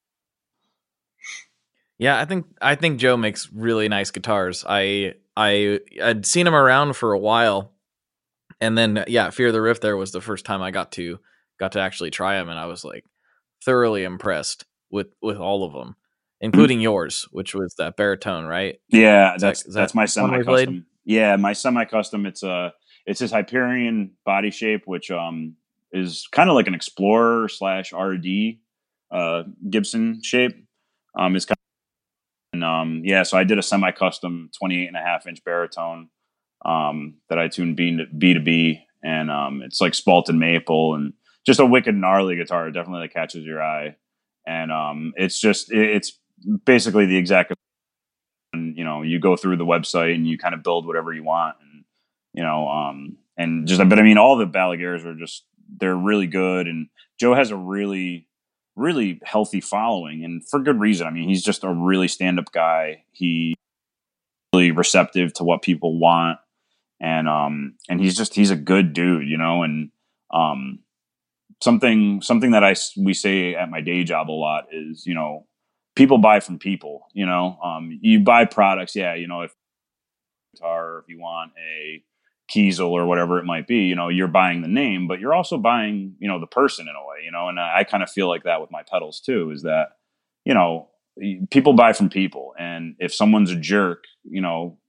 Speaker 2: Yeah, I think Joe makes really nice guitars. I'd seen him around for a while, and then Fear the Riff there was the first time I got to actually try him, and I was like thoroughly impressed with all of them, including yours, which was that baritone, right?
Speaker 3: Yeah, that's my semi-custom. Yeah, my semi-custom. It's his Hyperion body shape, which is kind of like an Explorer / RD Gibson shape. It's kind of, and so I did a semi-custom 28.5-inch baritone that I tuned B to B, and it's like Spalted maple, and just a wicked gnarly guitar. It definitely like catches your eye, and it's basically the exact. And you go through the website and you kind of build whatever you want, and but I mean, all the Balaguers are they're really good, and Joe has a really really healthy following, and for good reason. I mean, he's just a really stand-up guy. He's really receptive to what people want, and he's a good dude, you know. And something that we say at my day job a lot is, you know, people buy from people. You know, you buy products, yeah. You know, if guitar, if you want a Kiesel or whatever it might be, you know, you're buying the name, but you're also buying, you know, the person in a way, you know. And I kind of feel like that with my pedals too, is that, you know, people buy from people, and if someone's a jerk, you know,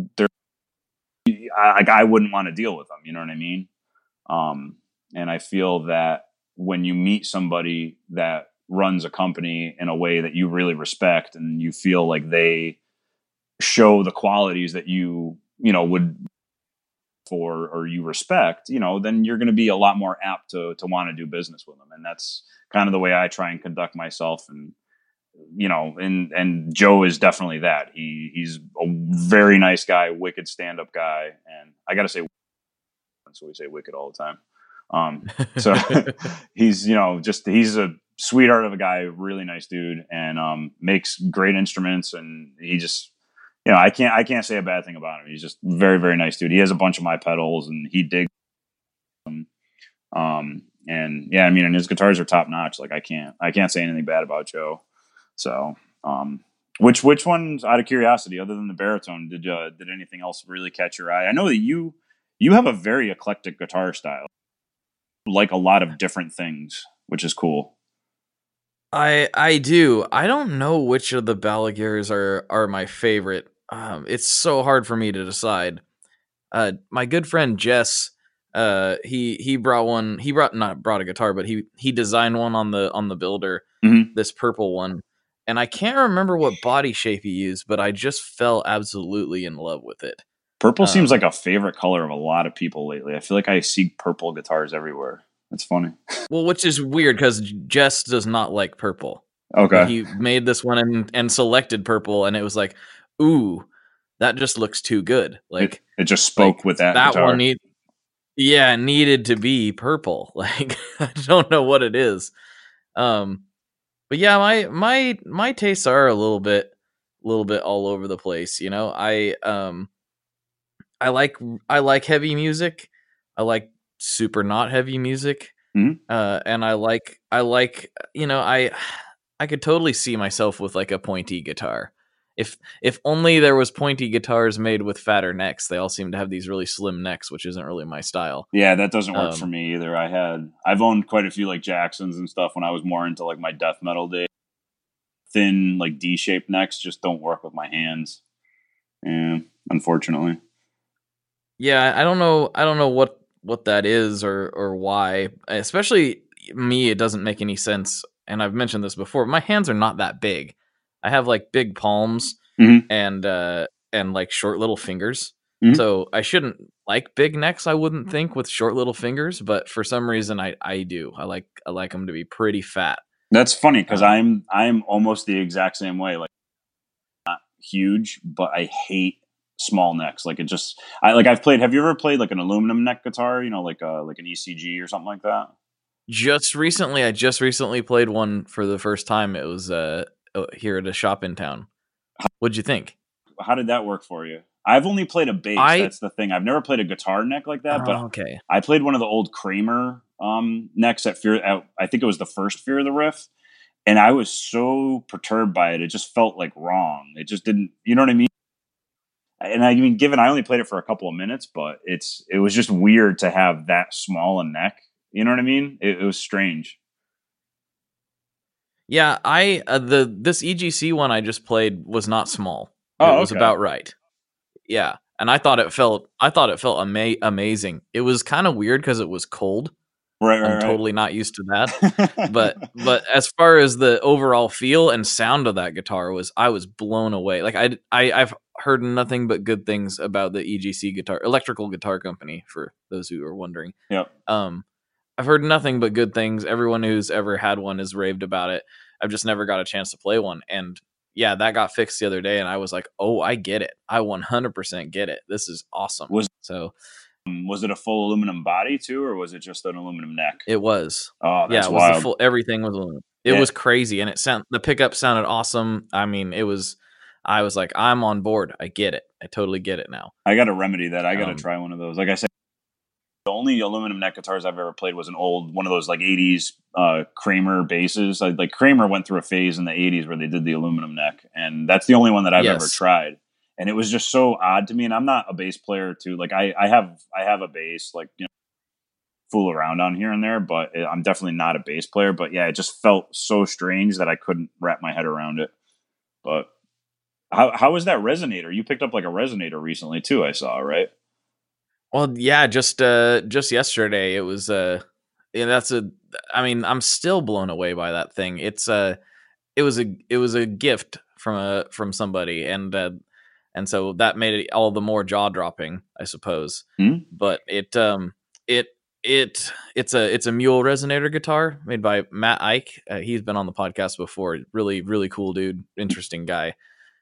Speaker 3: I wouldn't want to deal with them. You know what I mean? And I feel that when you meet somebody that runs a company in a way that you really respect, and you feel like they show the qualities that you know, would for, or you respect, you know, then you're going to be a lot more apt to want to do business with them. And that's kind of the way I try and conduct myself. And, you know, and Joe is definitely that. He's a very nice guy, wicked stand-up guy. And I got to say, so we say wicked all the time. So he's, you know, he's a sweetheart of a guy, really nice dude, and makes great instruments. And he just, you know, I can't say a bad thing about him. He's just very, very nice dude. He has a bunch of my pedals, and he digs them. And yeah, I mean, and his guitars are top notch. Like I can't say anything bad about Joe. So, which ones, out of curiosity, other than the baritone, did anything else really catch your eye? I know that you have a very eclectic guitar style, like a lot of different things, which is cool.
Speaker 2: I do. I don't know which of the Balaguers are my favorite. It's so hard for me to decide. My good friend Jess, he brought one. Not brought a guitar, but he designed one on the builder.
Speaker 3: Mm-hmm.
Speaker 2: This purple one, and I can't remember what body shape he used, but I just fell absolutely in love with it.
Speaker 3: Purple seems like a favorite color of a lot of people lately. I feel like I see purple guitars everywhere. It's funny.
Speaker 2: Well, which is weird because Jess does not like purple.
Speaker 3: Okay.
Speaker 2: But he made this one and selected purple, and it was like, ooh, that just looks too good. Like
Speaker 3: it just spoke with that guitar.
Speaker 2: One needed to be purple. Like I don't know what it is. But yeah, my tastes are a little bit all over the place. You know, I like heavy music. I like super not heavy music.
Speaker 3: Mm-hmm.
Speaker 2: And I like, you know, I could totally see myself with like a pointy guitar. If only there was pointy guitars made with fatter necks. They all seem to have these really slim necks, which isn't really my style.
Speaker 3: Yeah, that doesn't work for me either. I've owned quite a few like Jacksons and stuff when I was more into like my death metal days. Thin, like D-shaped necks just don't work with my hands. Yeah, unfortunately.
Speaker 2: Yeah, I don't know what that is or why. Especially me, it doesn't make any sense. And I've mentioned this before. My hands are not that big. I have like big palms and like short little fingers. Mm-hmm. So I shouldn't like big necks, I wouldn't think, with short little fingers. But for some reason, I do. I like them to be pretty fat.
Speaker 3: That's funny because I'm almost the exact same way. Like not huge, but I hate small necks. Like I've played. Have you ever played like an aluminum neck guitar? You know, like an ECG or something like that.
Speaker 2: I just recently played one for the first time. It was here at a shop in town. What'd you think?
Speaker 3: How did that work for you? I've only played a bass. That's the thing. I've never played a guitar neck like that. But
Speaker 2: okay.
Speaker 3: I played one of the old Kramer necks at I think it was the first Fear of the Riff, and I was so perturbed by it. It just felt like wrong. It just didn't. You know what I mean? And I mean, given I only played it for a couple of minutes, but it was just weird to have that small a neck. You know what I mean? It was strange.
Speaker 2: Yeah, this EGC one I just played was not small.
Speaker 3: Oh,
Speaker 2: it was about right. Yeah, and I thought it felt amazing. It was kind of weird because it was cold.
Speaker 3: Right.
Speaker 2: I'm totally not used to that. but as far as the overall feel and sound of that guitar I was blown away. Like I've heard nothing but good things about the EGC electrical guitar company, for those who are wondering.
Speaker 3: Yep.
Speaker 2: I've heard nothing but good things. Everyone who's ever had one has raved about it. I've just never got a chance to play one. And yeah, that got fixed the other day, and I was like, oh, I get it. I 100% get it. This is awesome. Was
Speaker 3: it a full aluminum body too, or was it just an aluminum neck?
Speaker 2: It was.
Speaker 3: Oh, that's
Speaker 2: wild.
Speaker 3: Was
Speaker 2: everything was aluminum. It was crazy, and the pickup sounded awesome. I mean, I was like, I'm on board. I get it. I totally get it now.
Speaker 3: I got to remedy that. I got to try one of those. Like I said, the only aluminum neck guitars I've ever played was one of those like 80s Kramer basses. Like Kramer went through a phase in the 80s where they did the aluminum neck, and that's the only one that I've ever tried. And it was just so odd to me. And I'm not a bass player too. Like I have a bass, like, you know, fool around on here and there, but I'm definitely not a bass player. But yeah, it just felt so strange that I couldn't wrap my head around it. But how was that resonator? You picked up like a resonator recently too, I saw, right?
Speaker 2: Well, yeah, just yesterday. It was I mean, I'm still blown away by that thing. It was a gift from somebody, and so that made it all the more jaw dropping, I suppose.
Speaker 3: Mm-hmm.
Speaker 2: But it's a Mule resonator guitar made by Matt Ike. He's been on the podcast before. Really, really cool dude, interesting guy.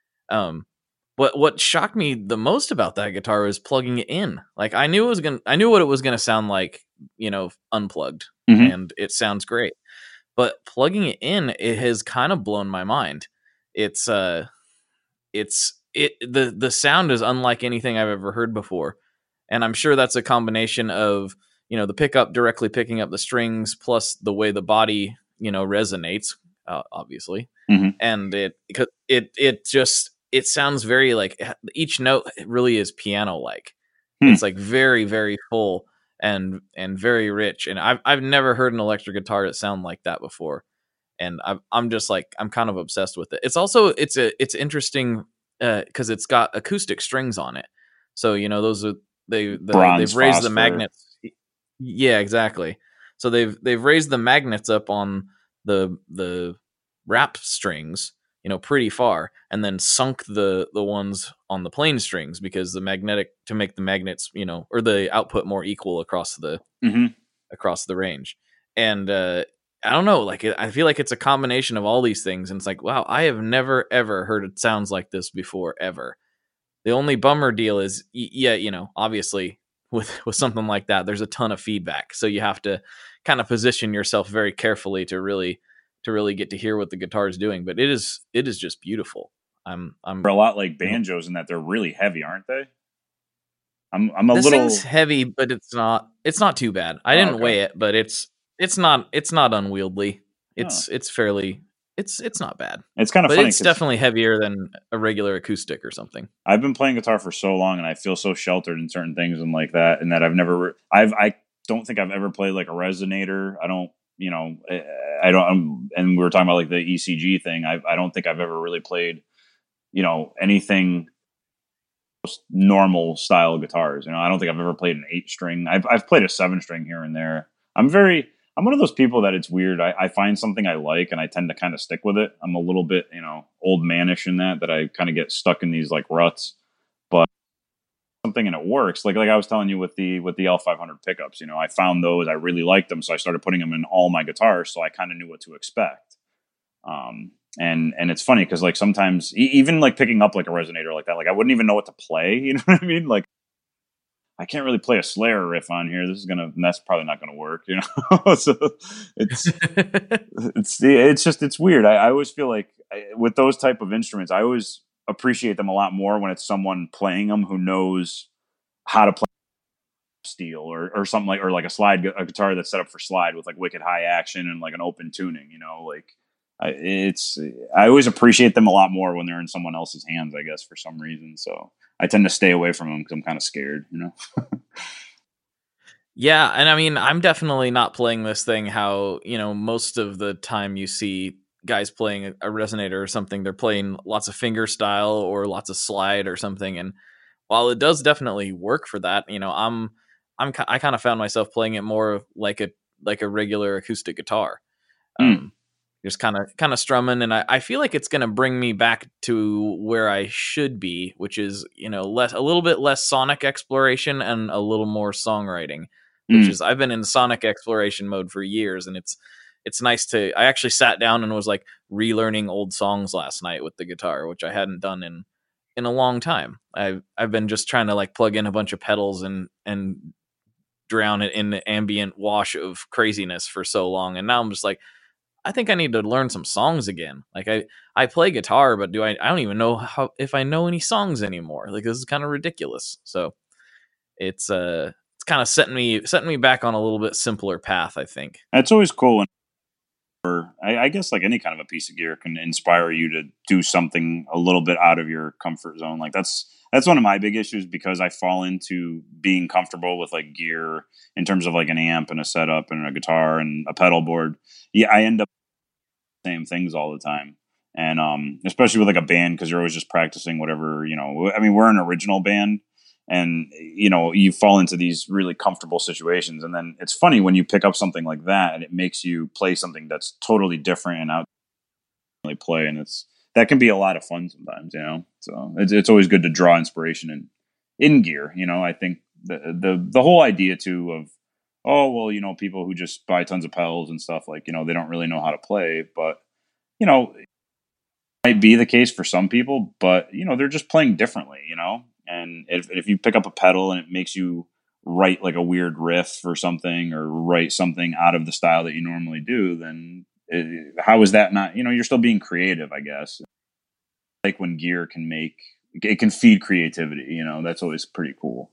Speaker 2: What shocked me the most about that guitar was plugging it in. Like I knew what it was gonna sound like, you know, unplugged, and it sounds great. But plugging it in, it has kind of blown my mind. The sound is unlike anything I've ever heard before, and I'm sure that's a combination of, you know, the pickup directly picking up the strings plus the way the body, you know, resonates, obviously, and it sounds very like each note really is piano like. It's like very, very full and very rich. And I've never heard an electric guitar that sound like that before. And I'm just like, I'm kind of obsessed with it. It's also, it's interesting because it's got acoustic strings on it. So, you know, those are, they've raised the magnets. Yeah, exactly. So they've raised the magnets up on the wrap strings, you know, pretty far, and then sunk the ones on the plain strings because to make the magnets, you know, or the output more equal across the range. And I don't know, like I feel like it's a combination of all these things, and it's like, wow, I have never ever heard it sounds like this before ever. The only bummer deal is, yeah, you know, obviously with something like that, there's a ton of feedback, so you have to kind of position yourself very carefully to really get to hear what the guitar is doing. But it is just beautiful. I'm
Speaker 3: a lot like banjos in that they're really heavy, aren't they? I'm a
Speaker 2: this
Speaker 3: little
Speaker 2: thing's heavy, but it's not too bad. I didn't weigh it, but it's not unwieldy. It's fairly it's not bad.
Speaker 3: It's kind of
Speaker 2: funny.
Speaker 3: It's
Speaker 2: definitely heavier than a regular acoustic or something.
Speaker 3: I've been playing guitar for so long, and I feel so sheltered in certain things and like that, and that I don't think I've ever played like a resonator. I don't, you know, and we were talking about like the ECG thing. I don't think I've ever really played, you know, anything normal style guitars. You know, I don't think I've ever played an 8-string. I've played a 7-string here and there. I'm one of those people that it's weird. I find something I like and I tend to kind of stick with it. I'm a little bit, you know, old manish in that I kind of get stuck in these like ruts, but something and it works. Like I was telling you with the L500 pickups, you know, I found those, I really liked them. So I started putting them in all my guitars. So I kind of knew what to expect. And it's funny because like sometimes even like picking up like a resonator like that, like I wouldn't even know what to play. You know what I mean? Like I can't really play a Slayer riff on here. That's probably not going to work, you know? So it's weird. I always feel like with those type of instruments, I always appreciate them a lot more when it's someone playing them who knows how to play steel or something like, or like a guitar that's set up for slide with like wicked high action and like an open tuning, you know, like I always appreciate them a lot more when they're in someone else's hands, I guess, for some reason. So I tend to stay away from them because I'm kind of scared, you know?
Speaker 2: Yeah. And I mean, I'm definitely not playing this thing how, you know, most of the time you see guys playing a resonator or something, they're playing lots of finger style or lots of slide or something. And while it does definitely work for that, you know, I kind of found myself playing it more like a regular acoustic guitar. Just kind of strumming, and I feel like it's going to bring me back to where I should be, which is, you know, a little bit less sonic exploration and a little more songwriting, which is, I've been in sonic exploration mode for years, and it's nice to, I actually sat down and was like relearning old songs last night with the guitar, which I hadn't done in a long time. I've been just trying to like plug in a bunch of pedals and drown it in the ambient wash of craziness for so long, and now I'm just like, I think I need to learn some songs again. Like I play guitar, but I don't even know if I know any songs anymore. Like this is kind of ridiculous. So it's kind of setting me back on a little bit simpler path, I think.
Speaker 3: It's always cool when, I guess, like any kind of a piece of gear can inspire you to do something a little bit out of your comfort zone. Like that's one of my big issues, because I fall into being comfortable with like gear in terms of like an amp and a setup and a guitar and a pedal board. Yeah, I end up same things all the time. And especially with like a band, because you're always just practicing whatever, I mean, we're an original band, and you fall into these really comfortable situations, and then it's funny when you pick up something like that and it makes you play something that's totally different and out really play, and that can be a lot of fun sometimes, so it's always good to draw inspiration in gear. I think the whole idea too of, oh well, people who just buy tons of pedals and stuff, like, they don't really know how to play, but it might be the case for some people, but they're just playing differently, and if you pick up a pedal and it makes you write like a weird riff or something, or write something out of the style that you normally do, then how is that not, you're still being creative, I guess. Like when gear can feed creativity, that's always pretty cool.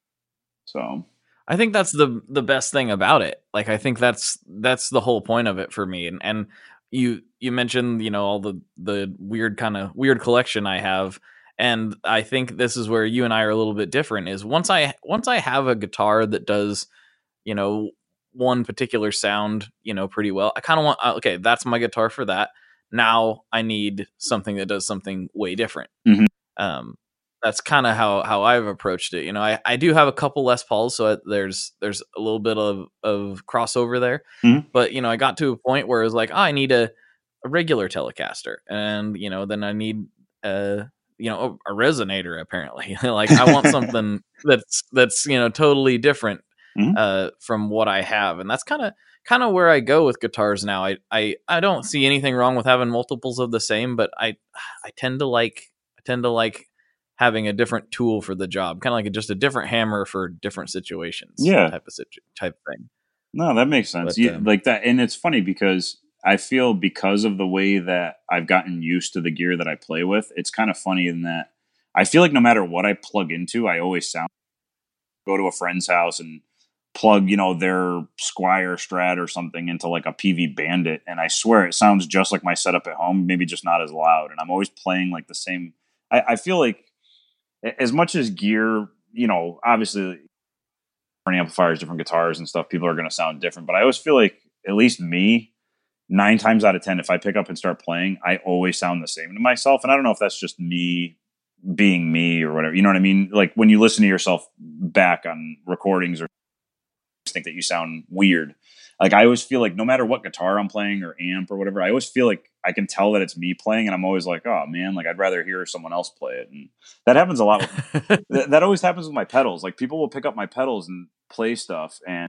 Speaker 3: So
Speaker 2: I think that's the best thing about it. Like I think that's the whole point of it for me. And you mentioned, all the weird collection I have. And I think this is where you and I are a little bit different, is once I have a guitar that does, one particular sound, pretty well, I kind of want, okay, that's my guitar for that. Now I need something that does something way different.
Speaker 3: Mm-hmm.
Speaker 2: That's kind of how I've approached it. I do have a couple Les Pauls, so there's a little bit of crossover there.
Speaker 3: Mm-hmm.
Speaker 2: But, I got to a point where it was like, oh, I need a regular Telecaster. And, then I need a resonator, apparently. Like I want something that's totally different from what I have. And that's kind of where I go with guitars now. I don't see anything wrong with having multiples of the same, but I tend to like having a different tool for the job, kind of like just a different hammer for different situations.
Speaker 3: Yeah,
Speaker 2: type of thing.
Speaker 3: No, that makes sense.
Speaker 2: But,
Speaker 3: like that, and it's funny because I feel, because of the way that I've gotten used to the gear that I play with, it's kind of funny in that I feel like no matter what I plug into, I always sound. Go to a friend's house and plug, their Squier Strat or something into like a PV Bandit, and I swear it sounds just like my setup at home, maybe just not as loud. And I'm always playing like the same. I feel like, as much as gear, obviously different amplifiers, different guitars and stuff, people are going to sound different. But I always feel like, at least me, 9 times out of 10, if I pick up and start playing, I always sound the same to myself. And I don't know if that's just me being me or whatever. You know what I mean? Like when you listen to yourself back on recordings, or think that you sound weird. Like I always feel like no matter what guitar I'm playing or amp or whatever, I always feel like I can tell that it's me playing, and I'm always like, oh man, like I'd rather hear someone else play it. And that happens a lot with, that always happens with my pedals. Like people will pick up my pedals and play stuff, and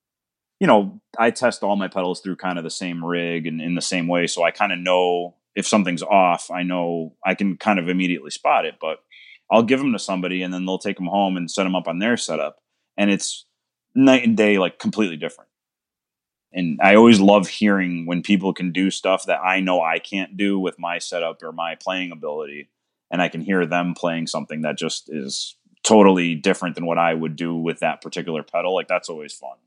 Speaker 3: I test all my pedals through kind of the same rig and in the same way, so I kind of know if something's off. I know I can kind of immediately spot it. But I'll give them to somebody, and then they'll take them home and set them up on their setup, and it's night and day, like completely different. And I always love hearing when people can do stuff that I know I can't do with my setup or my playing ability, and I can hear them playing something that just is totally different than what I would do with that particular pedal. Like that's always fun.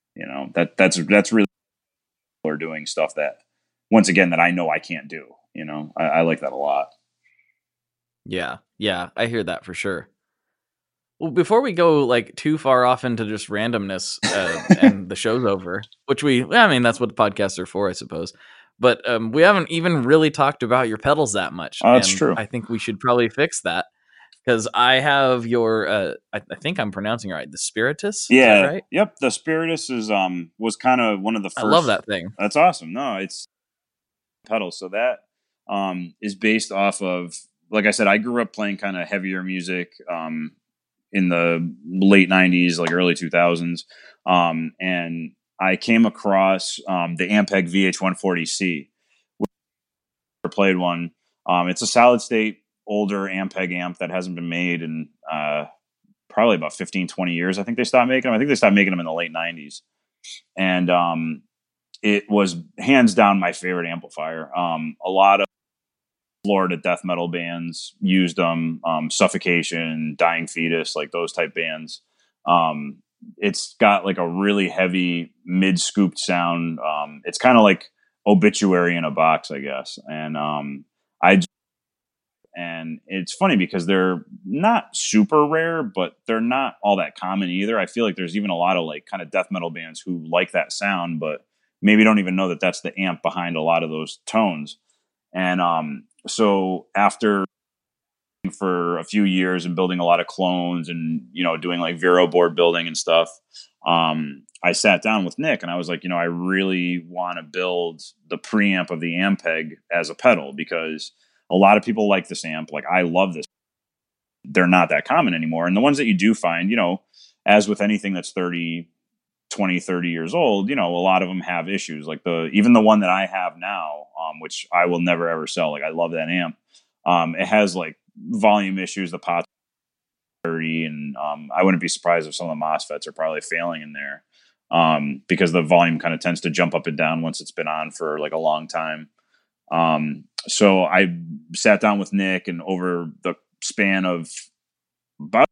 Speaker 3: That's really cool. Or doing stuff that, once again, that I know I can't do. I like that a lot.
Speaker 2: Yeah, I hear that for sure. Well, before we go like too far off into just randomness and the show's over, which that's what the podcasts are for, I suppose. But we haven't even really talked about your pedals that much.
Speaker 3: Oh, that's true.
Speaker 2: I think we should probably fix that, because I have your, I think I'm pronouncing it right, the Spiritus.
Speaker 3: Yeah,
Speaker 2: is that right?
Speaker 3: Yep. The Spiritus was kind of one of the first.
Speaker 2: I love that thing.
Speaker 3: That's awesome. No, it's pedals. So that is based off of, like I said, I grew up playing kind of heavier music in the late 90s, like early 2000s. And I came across the Ampeg VH140C. I played one. It's a solid state, older Ampeg amp that hasn't been made in probably about 15, 20 years. I think they stopped making them. I think they stopped making them in the late 90s. And it was hands down my favorite amplifier. A lot of Florida death metal bands used them, Suffocation, Dying Fetus, like those type bands. It's got like a really heavy mid scooped sound. It's kind of like Obituary in a box, I guess. And and it's funny because they're not super rare, but they're not all that common either. I feel like there's even a lot of like kind of death metal bands who like that sound, but maybe don't even know that that's the amp behind a lot of those tones. And so after for a few years and building a lot of clones and, you know, doing like Vero board building and stuff, I sat down with Nick and I was like, you know, I really want to build the preamp of the Ampeg as a pedal because a lot of people like this amp. Like, I love this. They're not that common anymore. And the ones that you do find, you know, as with anything that's 30 years old, you know, a lot of them have issues. Like even the one that I have now, which I will never ever sell. Like, I love that amp. It has like volume issues. The pot's dirty, and I wouldn't be surprised if some of the MOSFETs are probably failing in there because the volume kind of tends to jump up and down once it's been on for like a long time. So I sat down with Nick, and over the span of about,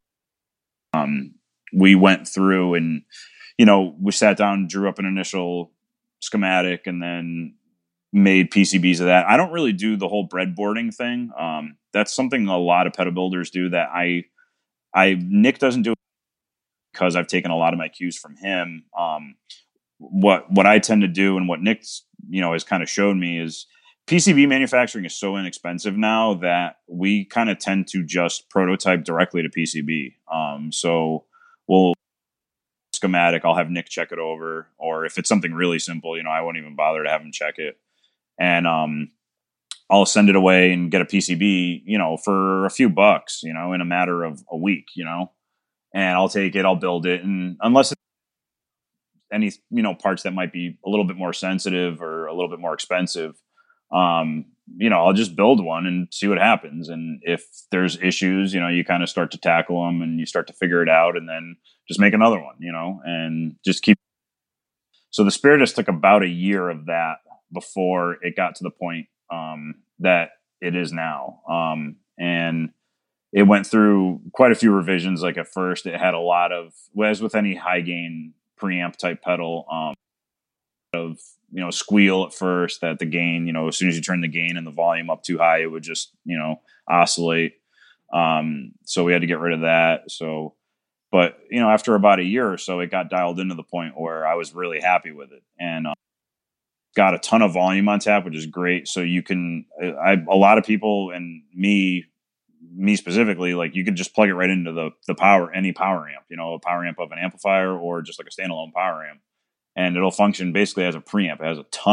Speaker 3: we went through and, you know, we sat down, drew up an initial schematic, and then made PCBs of that. I don't really do the whole breadboarding thing. That's something a lot of pedal builders do that Nick doesn't do because I've taken a lot of my cues from him. What I tend to do and what Nick's, you know, has kind of showed me is PCB manufacturing is so inexpensive now that we kind of tend to just prototype directly to PCB. So we'll schematic, I'll have Nick check it over, or if it's something really simple, you know, I won't even bother to have him check it. And I'll send it away and get a PCB, you know, for a few bucks, you know, in a matter of a week, you know, and I'll take it, I'll build it. And unless it's any, you know, parts that might be a little bit more sensitive or a little bit more expensive, you know, I'll just build one and see what happens. And if there's issues, you know, you kind of start to tackle them and you start to figure it out and then just make another one, you know, and just keep. So the Spiritus took about a year of that before it got to the point that it is now. And it went through quite a few revisions. Like at first it had a lot of, as with any high gain preamp type pedal, of, you know, squeal at first, that the gain, you know, as soon as you turn the gain and the volume up too high, it would just, you know, oscillate. So we had to get rid of that. So, but, you know, after about a year or so, it got dialed into the point where I was really happy with it, and got a ton of volume on tap, which is great. So you can, a lot of people, and me specifically, like, you could just plug it right into the power, any power amp, you know, a power amp of an amplifier or just like a standalone power amp. And it'll function basically as a preamp. It has a ton.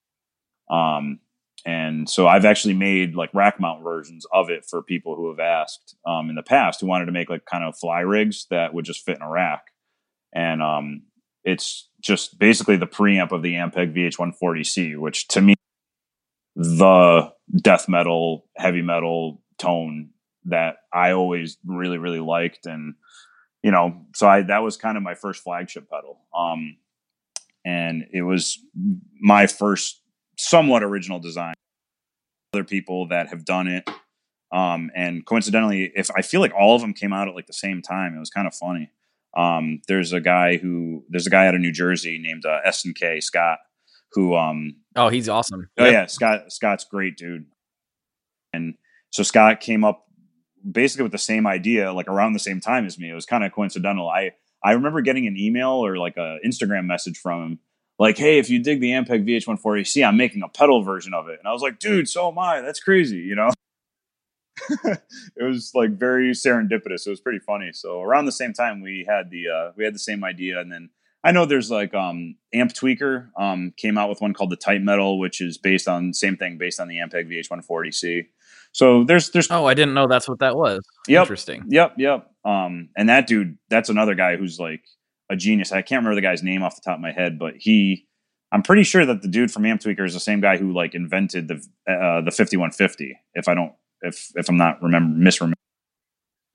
Speaker 3: And so I've actually made like rack mount versions of it for people who have asked in the past, who wanted to make like kind of fly rigs that would just fit in a rack. And it's just basically the preamp of the Ampeg VH140C, which to me, the death metal, heavy metal tone that I always really, really liked. And, you know, so that was kind of my first flagship pedal. And it was my first somewhat original design. Other people that have done it. And coincidentally, I feel like all of them came out at like the same time. It was kind of funny. There's a guy out of New Jersey named SNK Scott, who
Speaker 2: oh, he's awesome.
Speaker 3: Oh yeah, Scott's great, dude. And so Scott came up basically with the same idea, like around the same time as me. It was kind of coincidental. I remember getting an email or like a Instagram message from him, like, "Hey, if you dig the Ampeg VH140C, I'm making a pedal version of it." And I was like, "Dude, so am I. That's crazy," you know. It was like very serendipitous. It was pretty funny. So around the same time, we had the same idea. And then I know there's like Amp Tweaker came out with one called the Type Metal, which is based on the Ampeg VH140C. So there's
Speaker 2: oh, I didn't know that's what that was.
Speaker 3: Yep,
Speaker 2: interesting.
Speaker 3: Yep. And that dude, that's another guy who's like a genius. I can't remember the guy's name off the top of my head, but I'm pretty sure that the dude from Amp Tweaker is the same guy who like invented the 5150. If I'm not misremembering.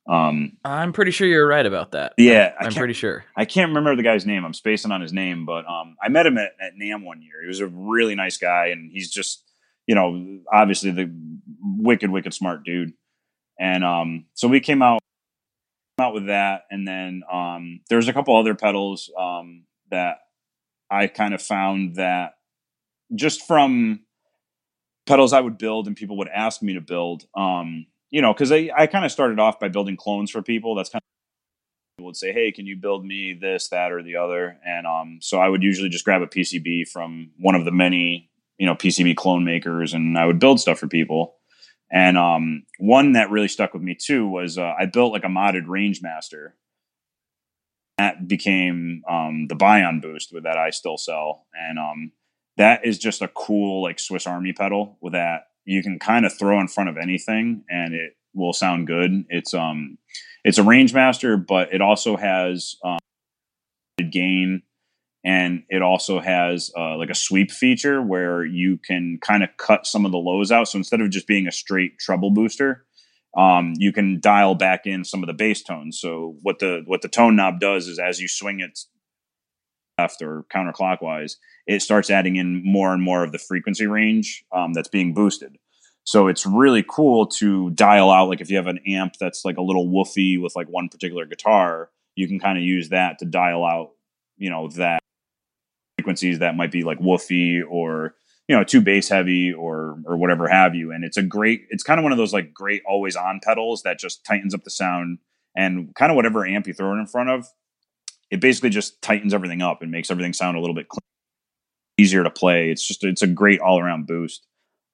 Speaker 2: I'm pretty sure you're right about that.
Speaker 3: Yeah,
Speaker 2: I'm pretty sure.
Speaker 3: I can't remember the guy's name. I'm spacing on his name, but I met him at NAMM one year. He was a really nice guy, and he's just, obviously the wicked smart dude. And so we came out with that, and then there's a couple other pedals that I kind of found that just from pedals I would build and people would ask me to build, because I kind of started off by building clones for people. That's kind of people would say, hey, can you build me this, that, or the other? And so I would usually just grab a PCB from one of the many, PCB clone makers, and I would build stuff for people. And one that really stuck with me too was I built like a modded Rangemaster. That became the Bion Boost with that I still sell. And that is just a cool like Swiss Army pedal with that you can kind of throw in front of anything and it will sound good. It's a Rangemaster, but it also has gain, and it also has like a sweep feature where you can kind of cut some of the lows out. So instead of just being a straight treble booster, you can dial back in some of the bass tones. So what the tone knob does is as you swing it left or counterclockwise, it starts adding in more and more of the frequency range that's being boosted. So it's really cool to dial out, like if you have an amp that's like a little woofy with like one particular guitar, you can kind of use that to dial out, that frequencies that might be like woofy or, too bass heavy or whatever have you. And it's kind of one of those like great always on pedals that just tightens up the sound, and kind of whatever amp you throw it in front of, it basically just tightens everything up and makes everything sound a little bit easier to play. It's a great all around boost.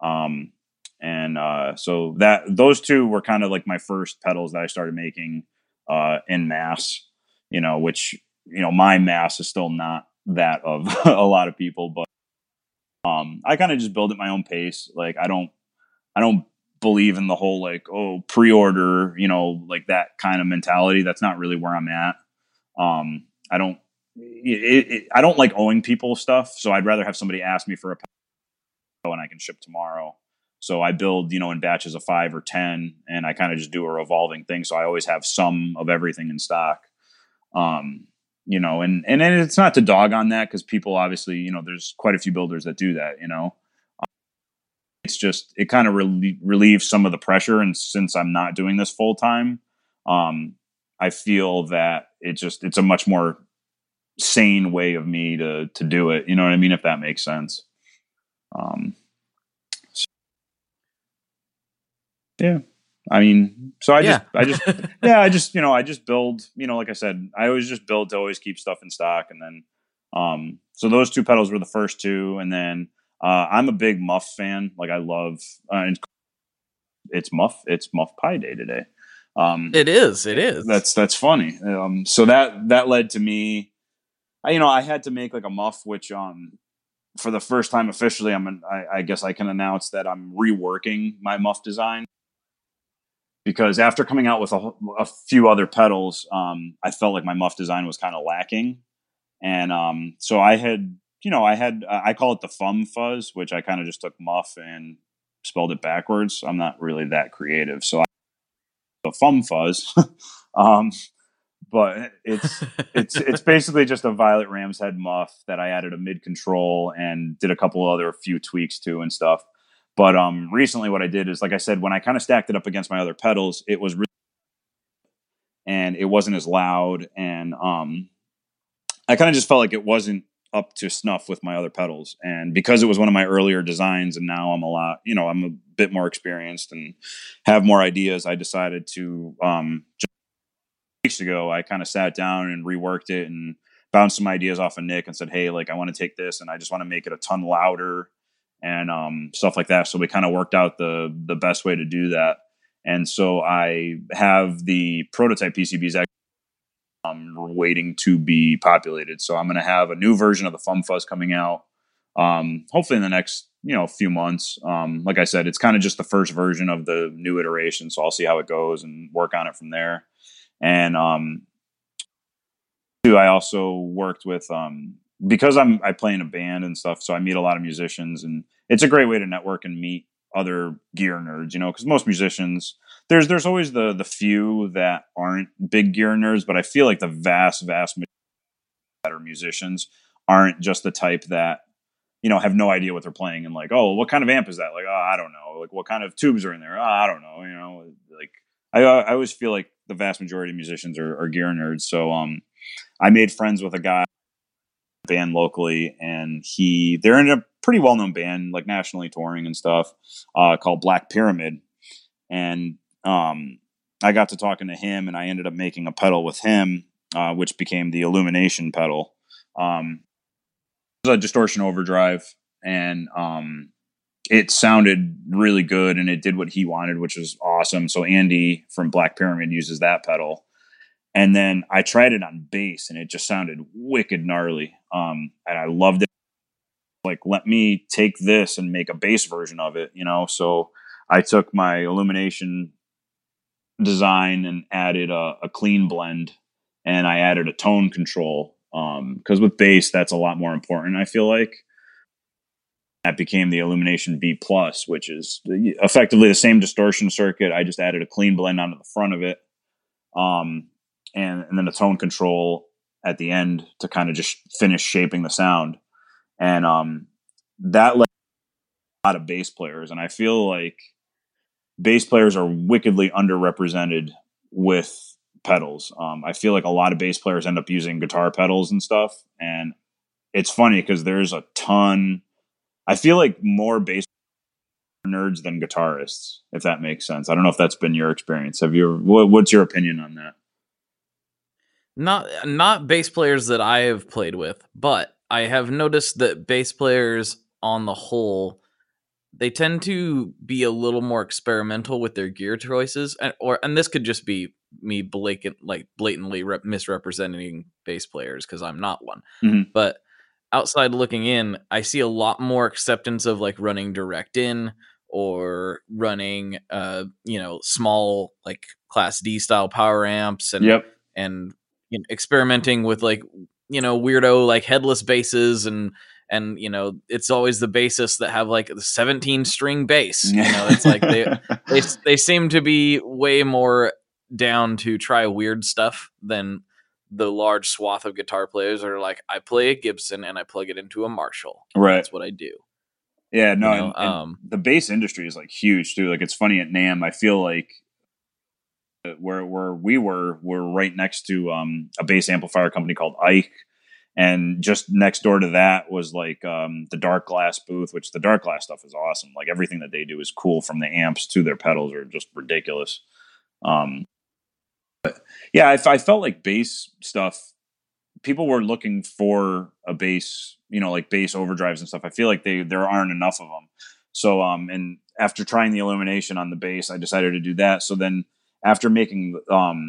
Speaker 3: So those two were kind of like my first pedals that I started making in mass, which, my mass is still not that of a lot of people, but I kind of just build at my own pace. Like I don't believe in the whole like, oh, pre-order, like that kind of mentality. That's not really where I'm at. I don't like owing people stuff, so I'd rather have somebody ask me for a pedal and I can ship tomorrow. So I build, in batches of 5 or 10, and I kind of just do a revolving thing. So I always have some of everything in stock. And it's not to dog on that, because people obviously, there's quite a few builders that do that, It's just, it kind of relieves some of the pressure. And since I'm not doing this full time, I feel that it's a much more sane way of me to do it. You know what I mean? If that makes sense. Yeah. I mean, so I just build, like I said, I always just build to always keep stuff in stock. And then, so those two pedals were the first two. And then, I'm a big Muff fan. Like I love, it's Muff Pie Day today.
Speaker 2: It is.
Speaker 3: That's funny. So that led to me, I had to make like a Muff, which, for the first time officially, I guess I can announce that I'm reworking my Muff design. Because after coming out with a few other pedals, I felt like my Muff design was kind of lacking. And so I call it the Fum Fuzz, which I kind of just took Muff and spelled it backwards. I'm not really that creative. So the Fum Fuzz. But it's basically just a Violet Ram's Head Muff that I added a mid control and did a couple other few tweaks to and stuff. But recently what I did is, like I said, when I kind of stacked it up against my other pedals, it was really, and it wasn't as loud. And I kind of just felt like it wasn't up to snuff with my other pedals. And because it was one of my earlier designs, and now I'm I'm a bit more experienced and have more ideas, I decided to, just weeks ago, I kind of sat down and reworked it and bounced some ideas off of Nick and said, hey, like I want to take this and I just want to make it a ton louder and stuff like that. So we kind of worked out the best way to do that. And so I have the prototype PCBs waiting to be populated. So I'm going to have a new version of the Fum Fuzz coming out, hopefully in the next, few months. Like I said, it's kind of just the first version of the new iteration. So I'll see how it goes and work on it from there. And I also worked with because I play in a band and stuff, so I meet a lot of musicians, and it's a great way to network and meet other gear nerds, because most musicians, there's always the few that aren't big gear nerds, but I feel like the vast majority that are musicians aren't just the type that, have no idea what they're playing and like, oh, what kind of amp is that? Like, oh, I don't know. Like, what kind of tubes are in there? Oh, I don't know. Like I always feel like the vast majority of musicians are gear nerds. So I made friends with a guy band locally, and they're in a pretty well known band, like nationally touring and stuff, called Black Pyramid. And I got to talking to him, and I ended up making a pedal with him, which became the Illumination pedal. It was a distortion overdrive, and it sounded really good, and it did what he wanted, which was awesome. So Andy from Black Pyramid uses that pedal. And then I tried it on bass, and it just sounded wicked gnarly. And I loved it. Like, let me take this and make a bass version of it, So I took my Illumination design and added a clean blend, and I added a tone control. Because with bass, that's a lot more important, I feel like. That became the Illumination B+, which is effectively the same distortion circuit. I just added a clean blend onto the front of it. And then a tone control at the end to kind of just finish shaping the sound. And that led a lot of bass players. And I feel like bass players are wickedly underrepresented with pedals. I feel like a lot of bass players end up using guitar pedals and stuff. And it's funny because there's a ton. I feel like more bass nerds than guitarists, if that makes sense. I don't know if that's been your experience. What's your opinion on that?
Speaker 2: Not bass players that I have played with, but I have noticed that bass players on the whole, they tend to be a little more experimental with their gear choices, and this could just be me blatantly misrepresenting bass players because I'm not one.
Speaker 3: Mm-hmm.
Speaker 2: But outside looking in, I see a lot more acceptance of like running direct in or running small like Class D style power amps and experimenting with like weirdo like headless basses and it's always the bassists that have like the 17 string bass. It's like they seem to be way more down to try weird stuff than the large swath of guitar players that are like, I play a Gibson and I plug it into a Marshall.
Speaker 3: Right.
Speaker 2: That's what I do.
Speaker 3: Yeah, no, and the bass industry is like huge too. Like, it's funny at NAMM, I feel like where we're right next to a bass amplifier company called Ike, and just next door to that was like the Dark Glass booth, which the Dark Glass stuff is awesome. Like, everything that they do is cool, from the amps to their pedals are just ridiculous. But yeah, I felt like bass stuff, people were looking for a bass, like bass overdrives and stuff. I feel like there aren't enough of them. So and after trying the Illumination on the bass, I decided to do that. So then after making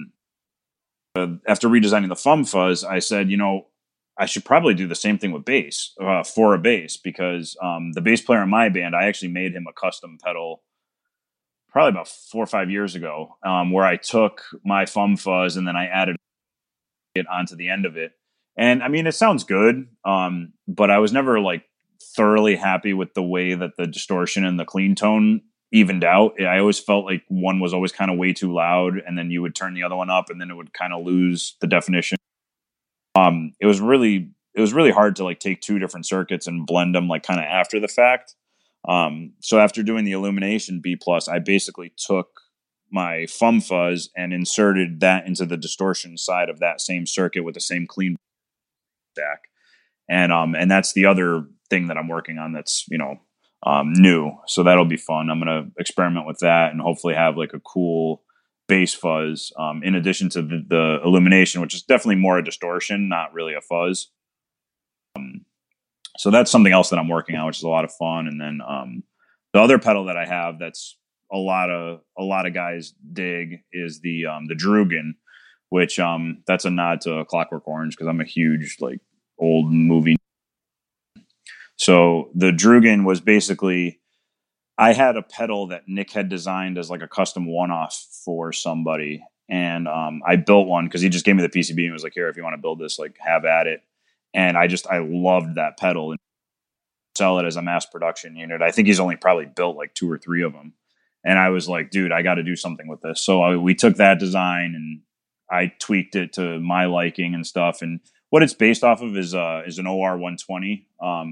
Speaker 3: after redesigning the Fum Fuzz, I said, I should probably do the same thing with bass for a bass, because the bass player in my band, I actually made him a custom pedal probably about 4 or 5 years ago, where I took my Fum Fuzz and then I added it onto the end of it. And I mean, it sounds good, but I was never like thoroughly happy with the way that the distortion and the clean tone evened out. I always felt like one was always kind of way too loud, and then you would turn the other one up and then it would kind of lose the definition. It was really hard to like take two different circuits and blend them like kind of after the fact. So after doing the Illumination B+, I basically took my Fum Fuzz and inserted that into the distortion side of that same circuit with the same clean stack. And that's the other thing that I'm working on that's, new. So that'll be fun. I'm going to experiment with that and hopefully have like a cool bass fuzz, in addition to the Illumination, which is definitely more a distortion, not really a fuzz. So that's something else that I'm working on, which is a lot of fun. And then the other pedal that I have that's a lot of guys dig is the Drugan, which that's a nod to Clockwork Orange, because I'm a huge like old movie. So the Drugan was basically, I had a pedal that Nick had designed as like a custom one-off for somebody, and I built one because he just gave me the PCB and was like, here, if you want to build this, like, have at it. And I loved that pedal and sell it as a mass production unit. I think he's only probably built like 2 or 3 of them. And I was like, dude, I got to do something with this. So we took that design and I tweaked it to my liking and stuff. And what it's based off of is an OR 120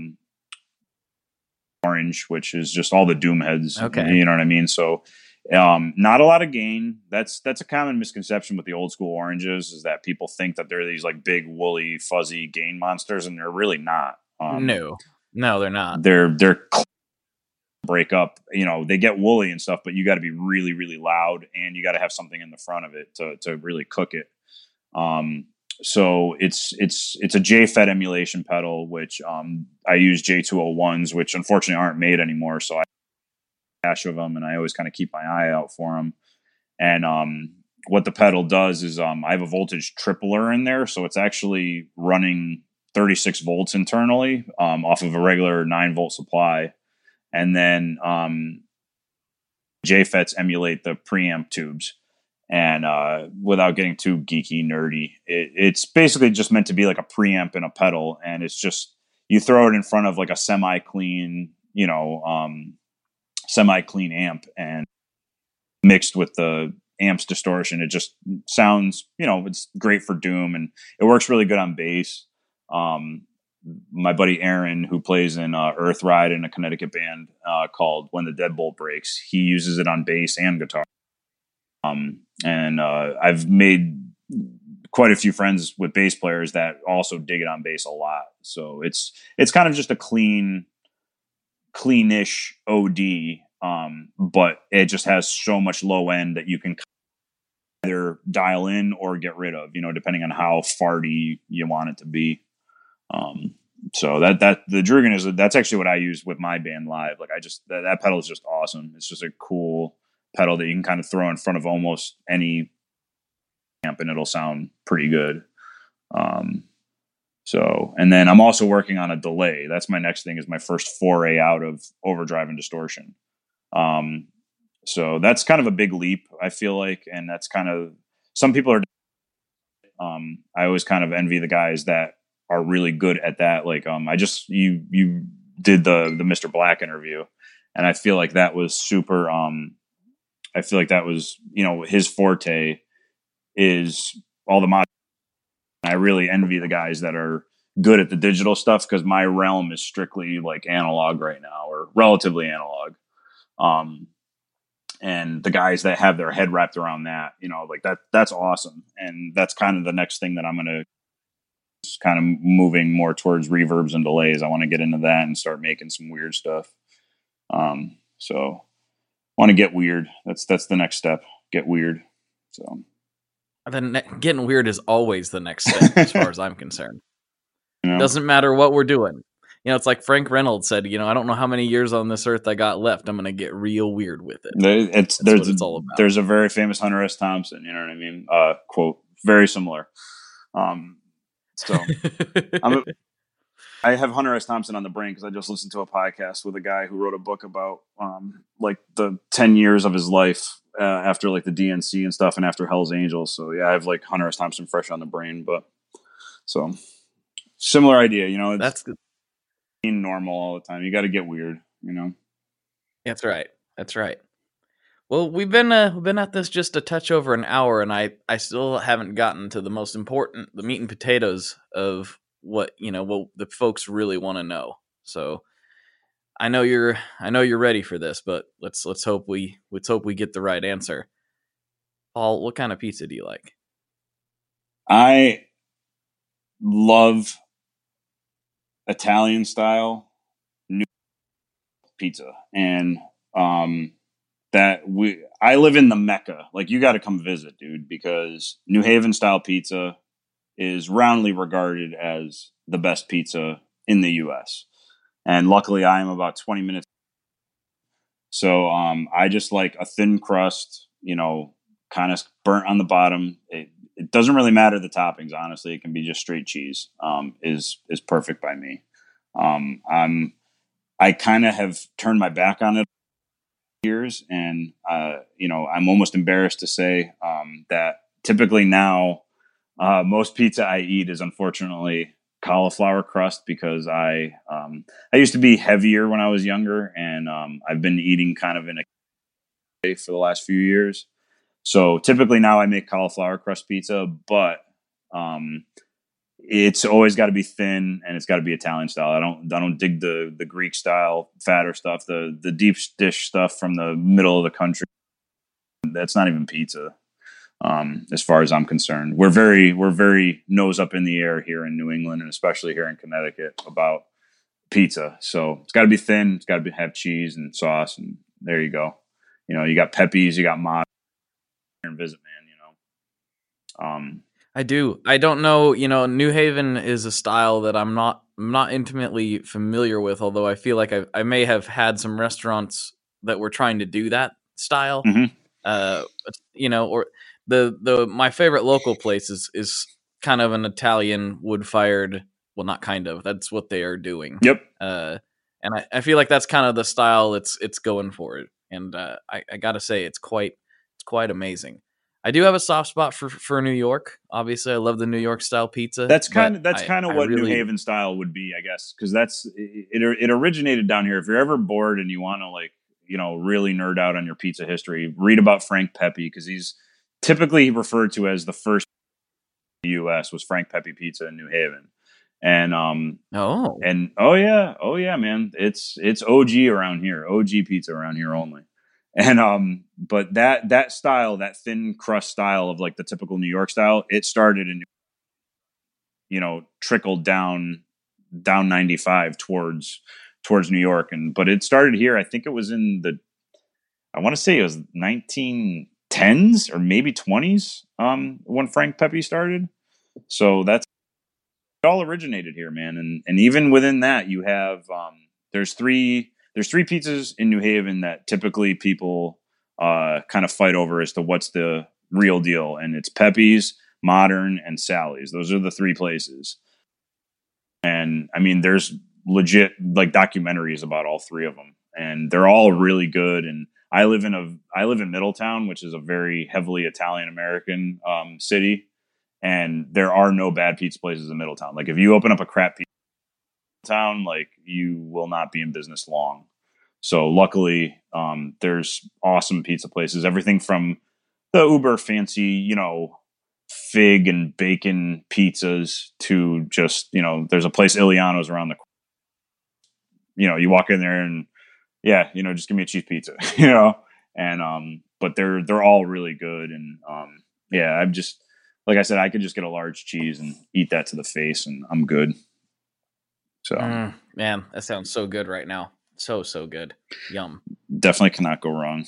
Speaker 3: orange, which is just all the Doom heads.
Speaker 2: Okay.
Speaker 3: You know what I mean? So not a lot of gain. That's a common misconception with the old school oranges, is that people think that they're these like big woolly fuzzy gain monsters, and they're really not.
Speaker 2: No, they're not.
Speaker 3: They're break up, you know, they get woolly and stuff, but you got to be really, really loud, and you got to have something in the front of it to really cook it. So it's a JFET emulation pedal, which I use J201s, which unfortunately aren't made anymore. So I have a cache of them, and I always kind of keep my eye out for them. And what the pedal does is I have a voltage tripler in there, so it's actually running 36 volts internally off of a regular 9-volt supply. And then JFETs emulate the preamp tubes. And without getting too geeky, nerdy, it's basically just meant to be like a preamp and a pedal. And it's just, you throw it in front of like a semi-clean amp, and mixed with the amp's distortion, it just sounds, it's great for Doom, and it works really good on bass. My buddy Aaron, who plays in Earthride in a Connecticut band called When the Deadbolt Breaks, he uses it on bass and guitar. And I've made quite a few friends with bass players that also dig it on bass a lot. So it's kind of just a cleanish OD, but it just has so much low end that you can either dial in or get rid of, depending on how farty you want it to be. So that the Drugan that's actually what I use with my band live. Like that pedal is just awesome. It's just a cool pedal that you can kind of throw in front of almost any amp and it'll sound pretty good. So, and then I'm also working on a delay. That's my next thing, is my first foray out of overdrive and distortion. So that's kind of a big leap, I feel like. And that's kind of, some people are, I always kind of envy the guys that are really good at that. Like, you did the Mr. Black interview, and I feel like that was super, I feel like that was, his forte is all the mod. I really envy the guys that are good at the digital stuff, because my realm is strictly like analog right now, or relatively analog. And the guys that have their head wrapped around that, like that's awesome. And that's kind of the next thing that I'm going to kind of moving more towards reverbs and delays. I want to get into that and start making some weird stuff. So want to get weird. That's the next step. Get weird. So
Speaker 2: then getting weird is always the next step, as far as I'm concerned. Doesn't matter what we're doing. It's like Frank Reynolds said, I don't know how many years on this earth I got left. I'm going to get real weird with it. That's what it's all about.
Speaker 3: There's a very famous Hunter S. Thompson, you know what I mean? Quote, very similar. So I have Hunter S. Thompson on the brain because I just listened to a podcast with a guy who wrote a book about like the 10 years of his life after like the DNC and stuff, and after Hell's Angels. So yeah, I have like Hunter S. Thompson fresh on the brain, but so similar idea,
Speaker 2: that's good.
Speaker 3: Being normal all the time. You got to get weird,
Speaker 2: That's right. Well, we've been at this just a touch over an hour, and I still haven't gotten to the most important, the meat and potatoes of what the folks really want to know. So I know you're ready for this, but let's hope we get the right answer. Paul, what kind of pizza do you like?
Speaker 3: I love Italian style new pizza, and I live in the Mecca. Like, you got to come visit, dude, because New Haven style pizza is roundly regarded as the best pizza in the U.S. And luckily, I am about 20 minutes. So I just like a thin crust, kind of burnt on the bottom. It doesn't really matter the toppings, honestly. It can be just straight cheese. Is perfect by me. I kind of have turned my back on it years, and I'm almost embarrassed to say that typically now most pizza I eat is unfortunately cauliflower crust, because I used to be heavier when I was younger, and I've been eating kind of in a for the last few years. So typically now I make cauliflower crust pizza, but it's always got to be thin and it's got to be Italian style. I don't dig the Greek style fatter stuff, the deep dish stuff from the middle of the country. That's not even pizza. As far as I'm concerned, we're very nose up in the air here in New England, and especially here in Connecticut about pizza. So it's got to be thin. It's got to have cheese and sauce, and there you go. You know, you got Pepe's, you got Mod and visit, man. You know,
Speaker 2: I do. I don't know. You know, New Haven is a style that I'm not intimately familiar with. Although I feel like I may have had some restaurants that were trying to do that style.
Speaker 3: Mm-hmm.
Speaker 2: You know, or the my favorite local place is kind of an Italian wood fired. Well, not kind of. That's what they are doing.
Speaker 3: Yep.
Speaker 2: And I feel like that's kind of the style it's going for it. And I gotta say, it's quite amazing. I do have a soft spot for New York. Obviously, I love the New York style pizza.
Speaker 3: That's kind of what
Speaker 2: really,
Speaker 3: New Haven style would be, I guess, because it originated down here. If you're ever bored and you want to, like, you know, really nerd out on your pizza history, read about Frank Pepe, because he's typically referred to as the first in the U.S. was Frank Pepe Pizza in New Haven. And oh yeah, man, it's OG around here, OG pizza around here only. And but that style, that thin crust style of like the typical New York style, it started in, you know, trickled down 95 towards New York, but it started here. I think it was I want to say it was 1910s or maybe 20s when Frank Pepe started. So that's it all originated here, man. And even within that, you have there's three pizzas in New Haven that typically people kind of fight over as to what's the real deal, and it's Pepe's, Modern, and Sally's. Those are the three places. And I mean, there's legit like documentaries about all three of them, and they're all really good. And I live in Middletown, which is a very heavily Italian American city. And there are no bad pizza places in Middletown. Like if you open up a crap pizza town, like you will not be in business long. So luckily, there's awesome pizza places. Everything from the uber fancy, you know, fig and bacon pizzas to just, you know, there's a place Iliano's around the corner. You know, you walk in there and yeah, you know, just give me a cheese pizza, you know. And but they're all really good. And yeah, I'm just, like I said, I could just get a large cheese and eat that to the face, and I'm good. So,
Speaker 2: man, that sounds so good right now. So good. Yum.
Speaker 3: Definitely cannot go wrong.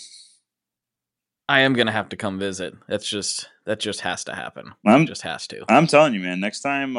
Speaker 2: I am gonna have to come visit. That just has to happen. Just has to.
Speaker 3: I'm telling you, man. Next time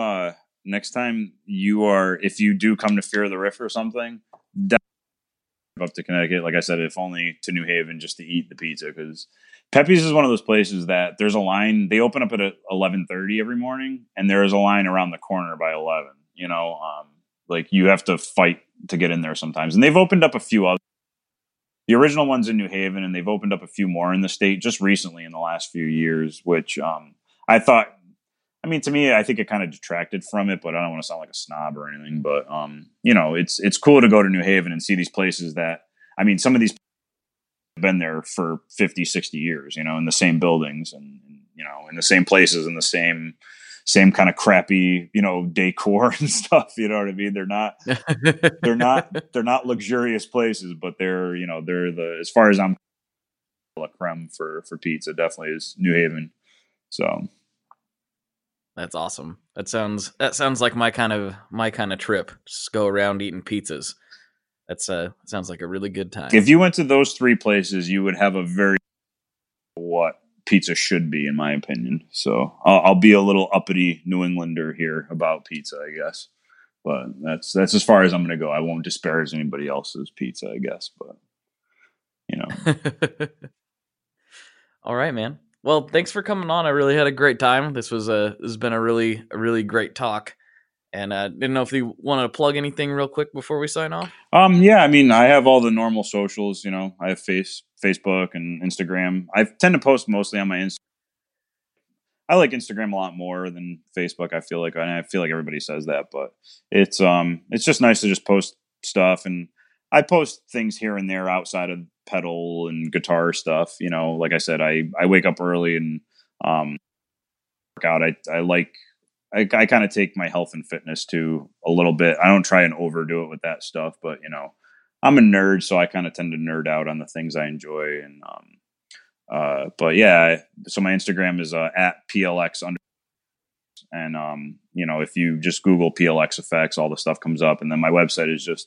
Speaker 3: if you do come to Fear of the Riff or something, definitely up to Connecticut. Like I said, if only to New Haven just to eat the pizza, because Pepe's is one of those places that there's a line. They open up at 11:30 every morning, and there is a line around the corner by 11. You know, like you have to fight to get in there sometimes. And they've opened up a few other. The original one's in New Haven, and they've opened up a few more in the state just recently in the last few years, which I thought. I mean, to me, I think it kind of detracted from it, but I don't want to sound like a snob or anything. But you know, it's cool to go to New Haven and see these places that. I mean, some of these been there for 50, 60 years, you know, in the same buildings and you know, in the same places, in the same kind of crappy, you know, decor and stuff. You know what I mean? They're not luxurious places, but they're, you know, they're as far as I'm la creme for pizza, definitely is New Haven. So
Speaker 2: that's awesome. That sounds like my kind of trip. Just go around eating pizzas. That's sounds like a really good time.
Speaker 3: If you went to those three places, you would have a very what pizza should be, in my opinion. So I'll be a little uppity New Englander here about pizza, I guess. But that's as far as I'm going to go. I won't disparage anybody else's pizza, I guess. But you know.
Speaker 2: All right, man. Well, thanks for coming on. I really had a great time. This has been a really great talk. And didn't know if you wanted to plug anything real quick before we sign off.
Speaker 3: Yeah, I mean, I have all the normal socials. You know, I have Facebook and Instagram. I tend to post mostly on my Instagram. I like Instagram a lot more than Facebook. I feel like everybody says that, but it's just nice to just post stuff. And I post things here and there outside of pedal and guitar stuff. You know, like I said, I wake up early and work out. I kind of take my health and fitness to a little bit. I don't try and overdo it with that stuff, but you know, I'm a nerd, so I kind of tend to nerd out on the things I enjoy. And but yeah, so my Instagram is at PLX and you know, if you just Google PLX effects, all the stuff comes up. And then my website is just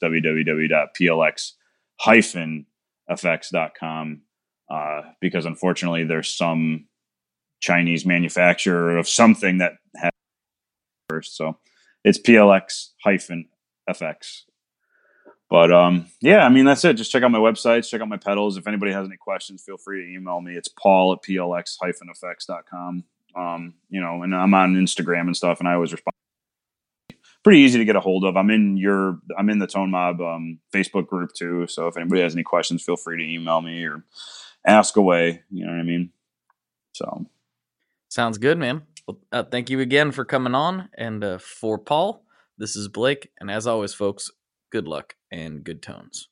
Speaker 3: www.plx-effects.com because unfortunately there's some Chinese manufacturer of something that has first, so it's PLX-effects. But yeah, I mean, that's it. Just check out my websites, check out my pedals. If anybody has any questions, feel free to email me. It's paul@plx-effects.com. You know, and I'm on Instagram and stuff, and I always respond. Pretty easy to get a hold of. I'm in the Tone Mob Facebook group too. So if anybody has any questions, feel free to email me or ask away. You know what I mean? So
Speaker 2: sounds good, man. Well, thank you again for coming on. And for Paul, this is Blake. And as always, folks, good luck and good tones.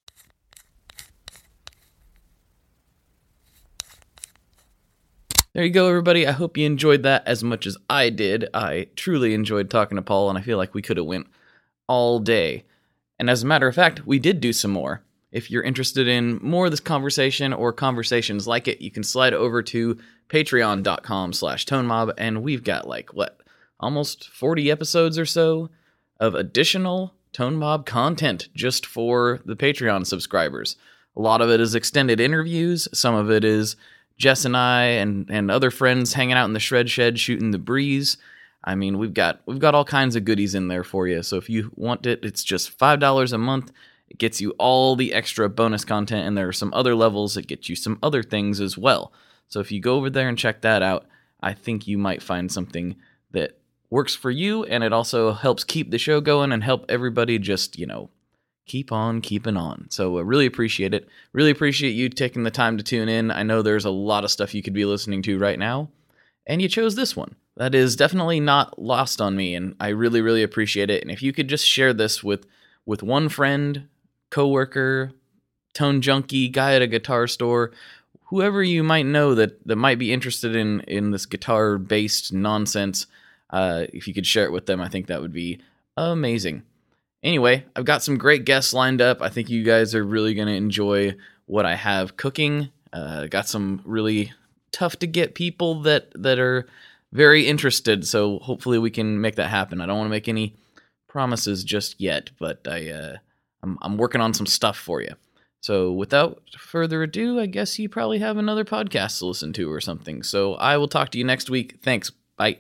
Speaker 2: There you go, everybody. I hope you enjoyed that as much as I did. I truly enjoyed talking to Paul, and I feel like we could have went all day. And as a matter of fact, we did do some more. If you're interested in more of this conversation or conversations like it, you can slide over to patreon.com/tonemob, and we've got almost 40 episodes or so of additional Tone Mob content just for the Patreon subscribers. A lot of it is extended interviews. Some of it is Jess and I and other friends hanging out in the shred shed shooting the breeze. I mean, we've got all kinds of goodies in there for you. So if you want it, it's just $5 a month. It gets you all the extra bonus content, and there are some other levels that get you some other things as well. So if you go over there and check that out, I think you might find something that works for you, and it also helps keep the show going and help everybody just, keep on keeping on. So I really appreciate it. Really appreciate you taking the time to tune in. I know there's a lot of stuff you could be listening to right now, and you chose this one. That is definitely not lost on me, and I really, really appreciate it. And if you could just share this with one friend, coworker, tone junkie, guy at a guitar store, whoever you might know that might be interested in this guitar-based nonsense, if you could share it with them, I think that would be amazing. Anyway, I've got some great guests lined up. I think you guys are really going to enjoy what I have cooking. Got some really tough-to-get people that are very interested, so hopefully we can make that happen. I don't want to make any promises just yet, but I'm working on some stuff for you. So without further ado, I guess you probably have another podcast to listen to or something. So I will talk to you next week. Thanks. Bye.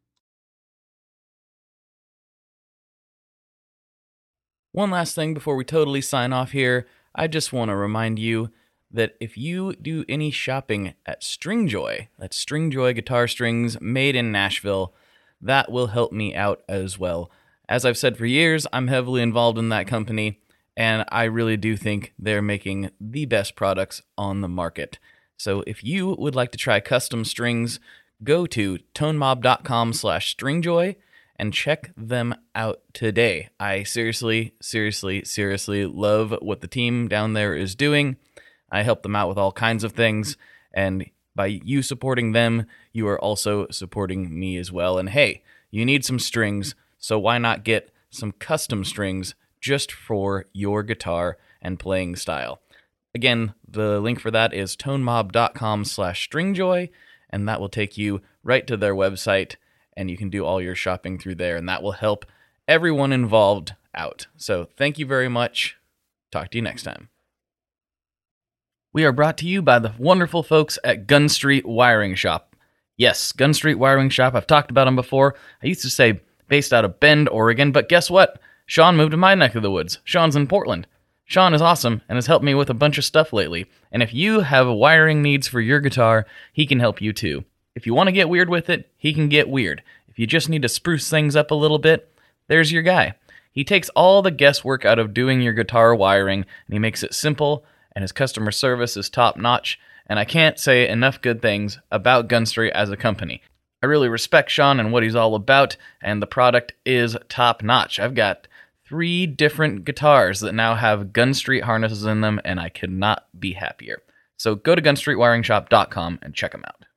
Speaker 2: One last thing before we totally sign off here. I just want to remind you that if you do any shopping at Stringjoy, that's Stringjoy guitar strings made in Nashville, that will help me out as well. As I've said for years, I'm heavily involved in that company, and I really do think they're making the best products on the market. So if you would like to try custom strings, go to tonemob.com/stringjoy and check them out today. I seriously love what the team down there is doing. I help them out with all kinds of things, and by you supporting them, you are also supporting me as well. And hey, you need some strings, so why not get some custom strings just for your guitar and playing style? Again, the link for that is tonemob.com/stringjoy, and that will take you right to their website, and you can do all your shopping through there, and that will help everyone involved out. So thank you very much. Talk to you next time. We are brought to you by the wonderful folks at Gun Street Wiring Shop. Yes, Gun Street Wiring Shop. I've talked about them before. I used to say based out of Bend, Oregon, but guess what? Sean moved to my neck of the woods. Sean's in Portland. Sean is awesome and has helped me with a bunch of stuff lately. And if you have wiring needs for your guitar, he can help you too. If you want to get weird with it, he can get weird. If you just need to spruce things up a little bit, there's your guy. He takes all the guesswork out of doing your guitar wiring, and he makes it simple, and his customer service is top-notch, and I can't say enough good things about Gun Street as a company. I really respect Sean and what he's all about, and the product is top-notch. I've got 3 different guitars that now have Gun Street harnesses in them, and I could not be happier. So go to gunstreetwiringshop.com and check them out.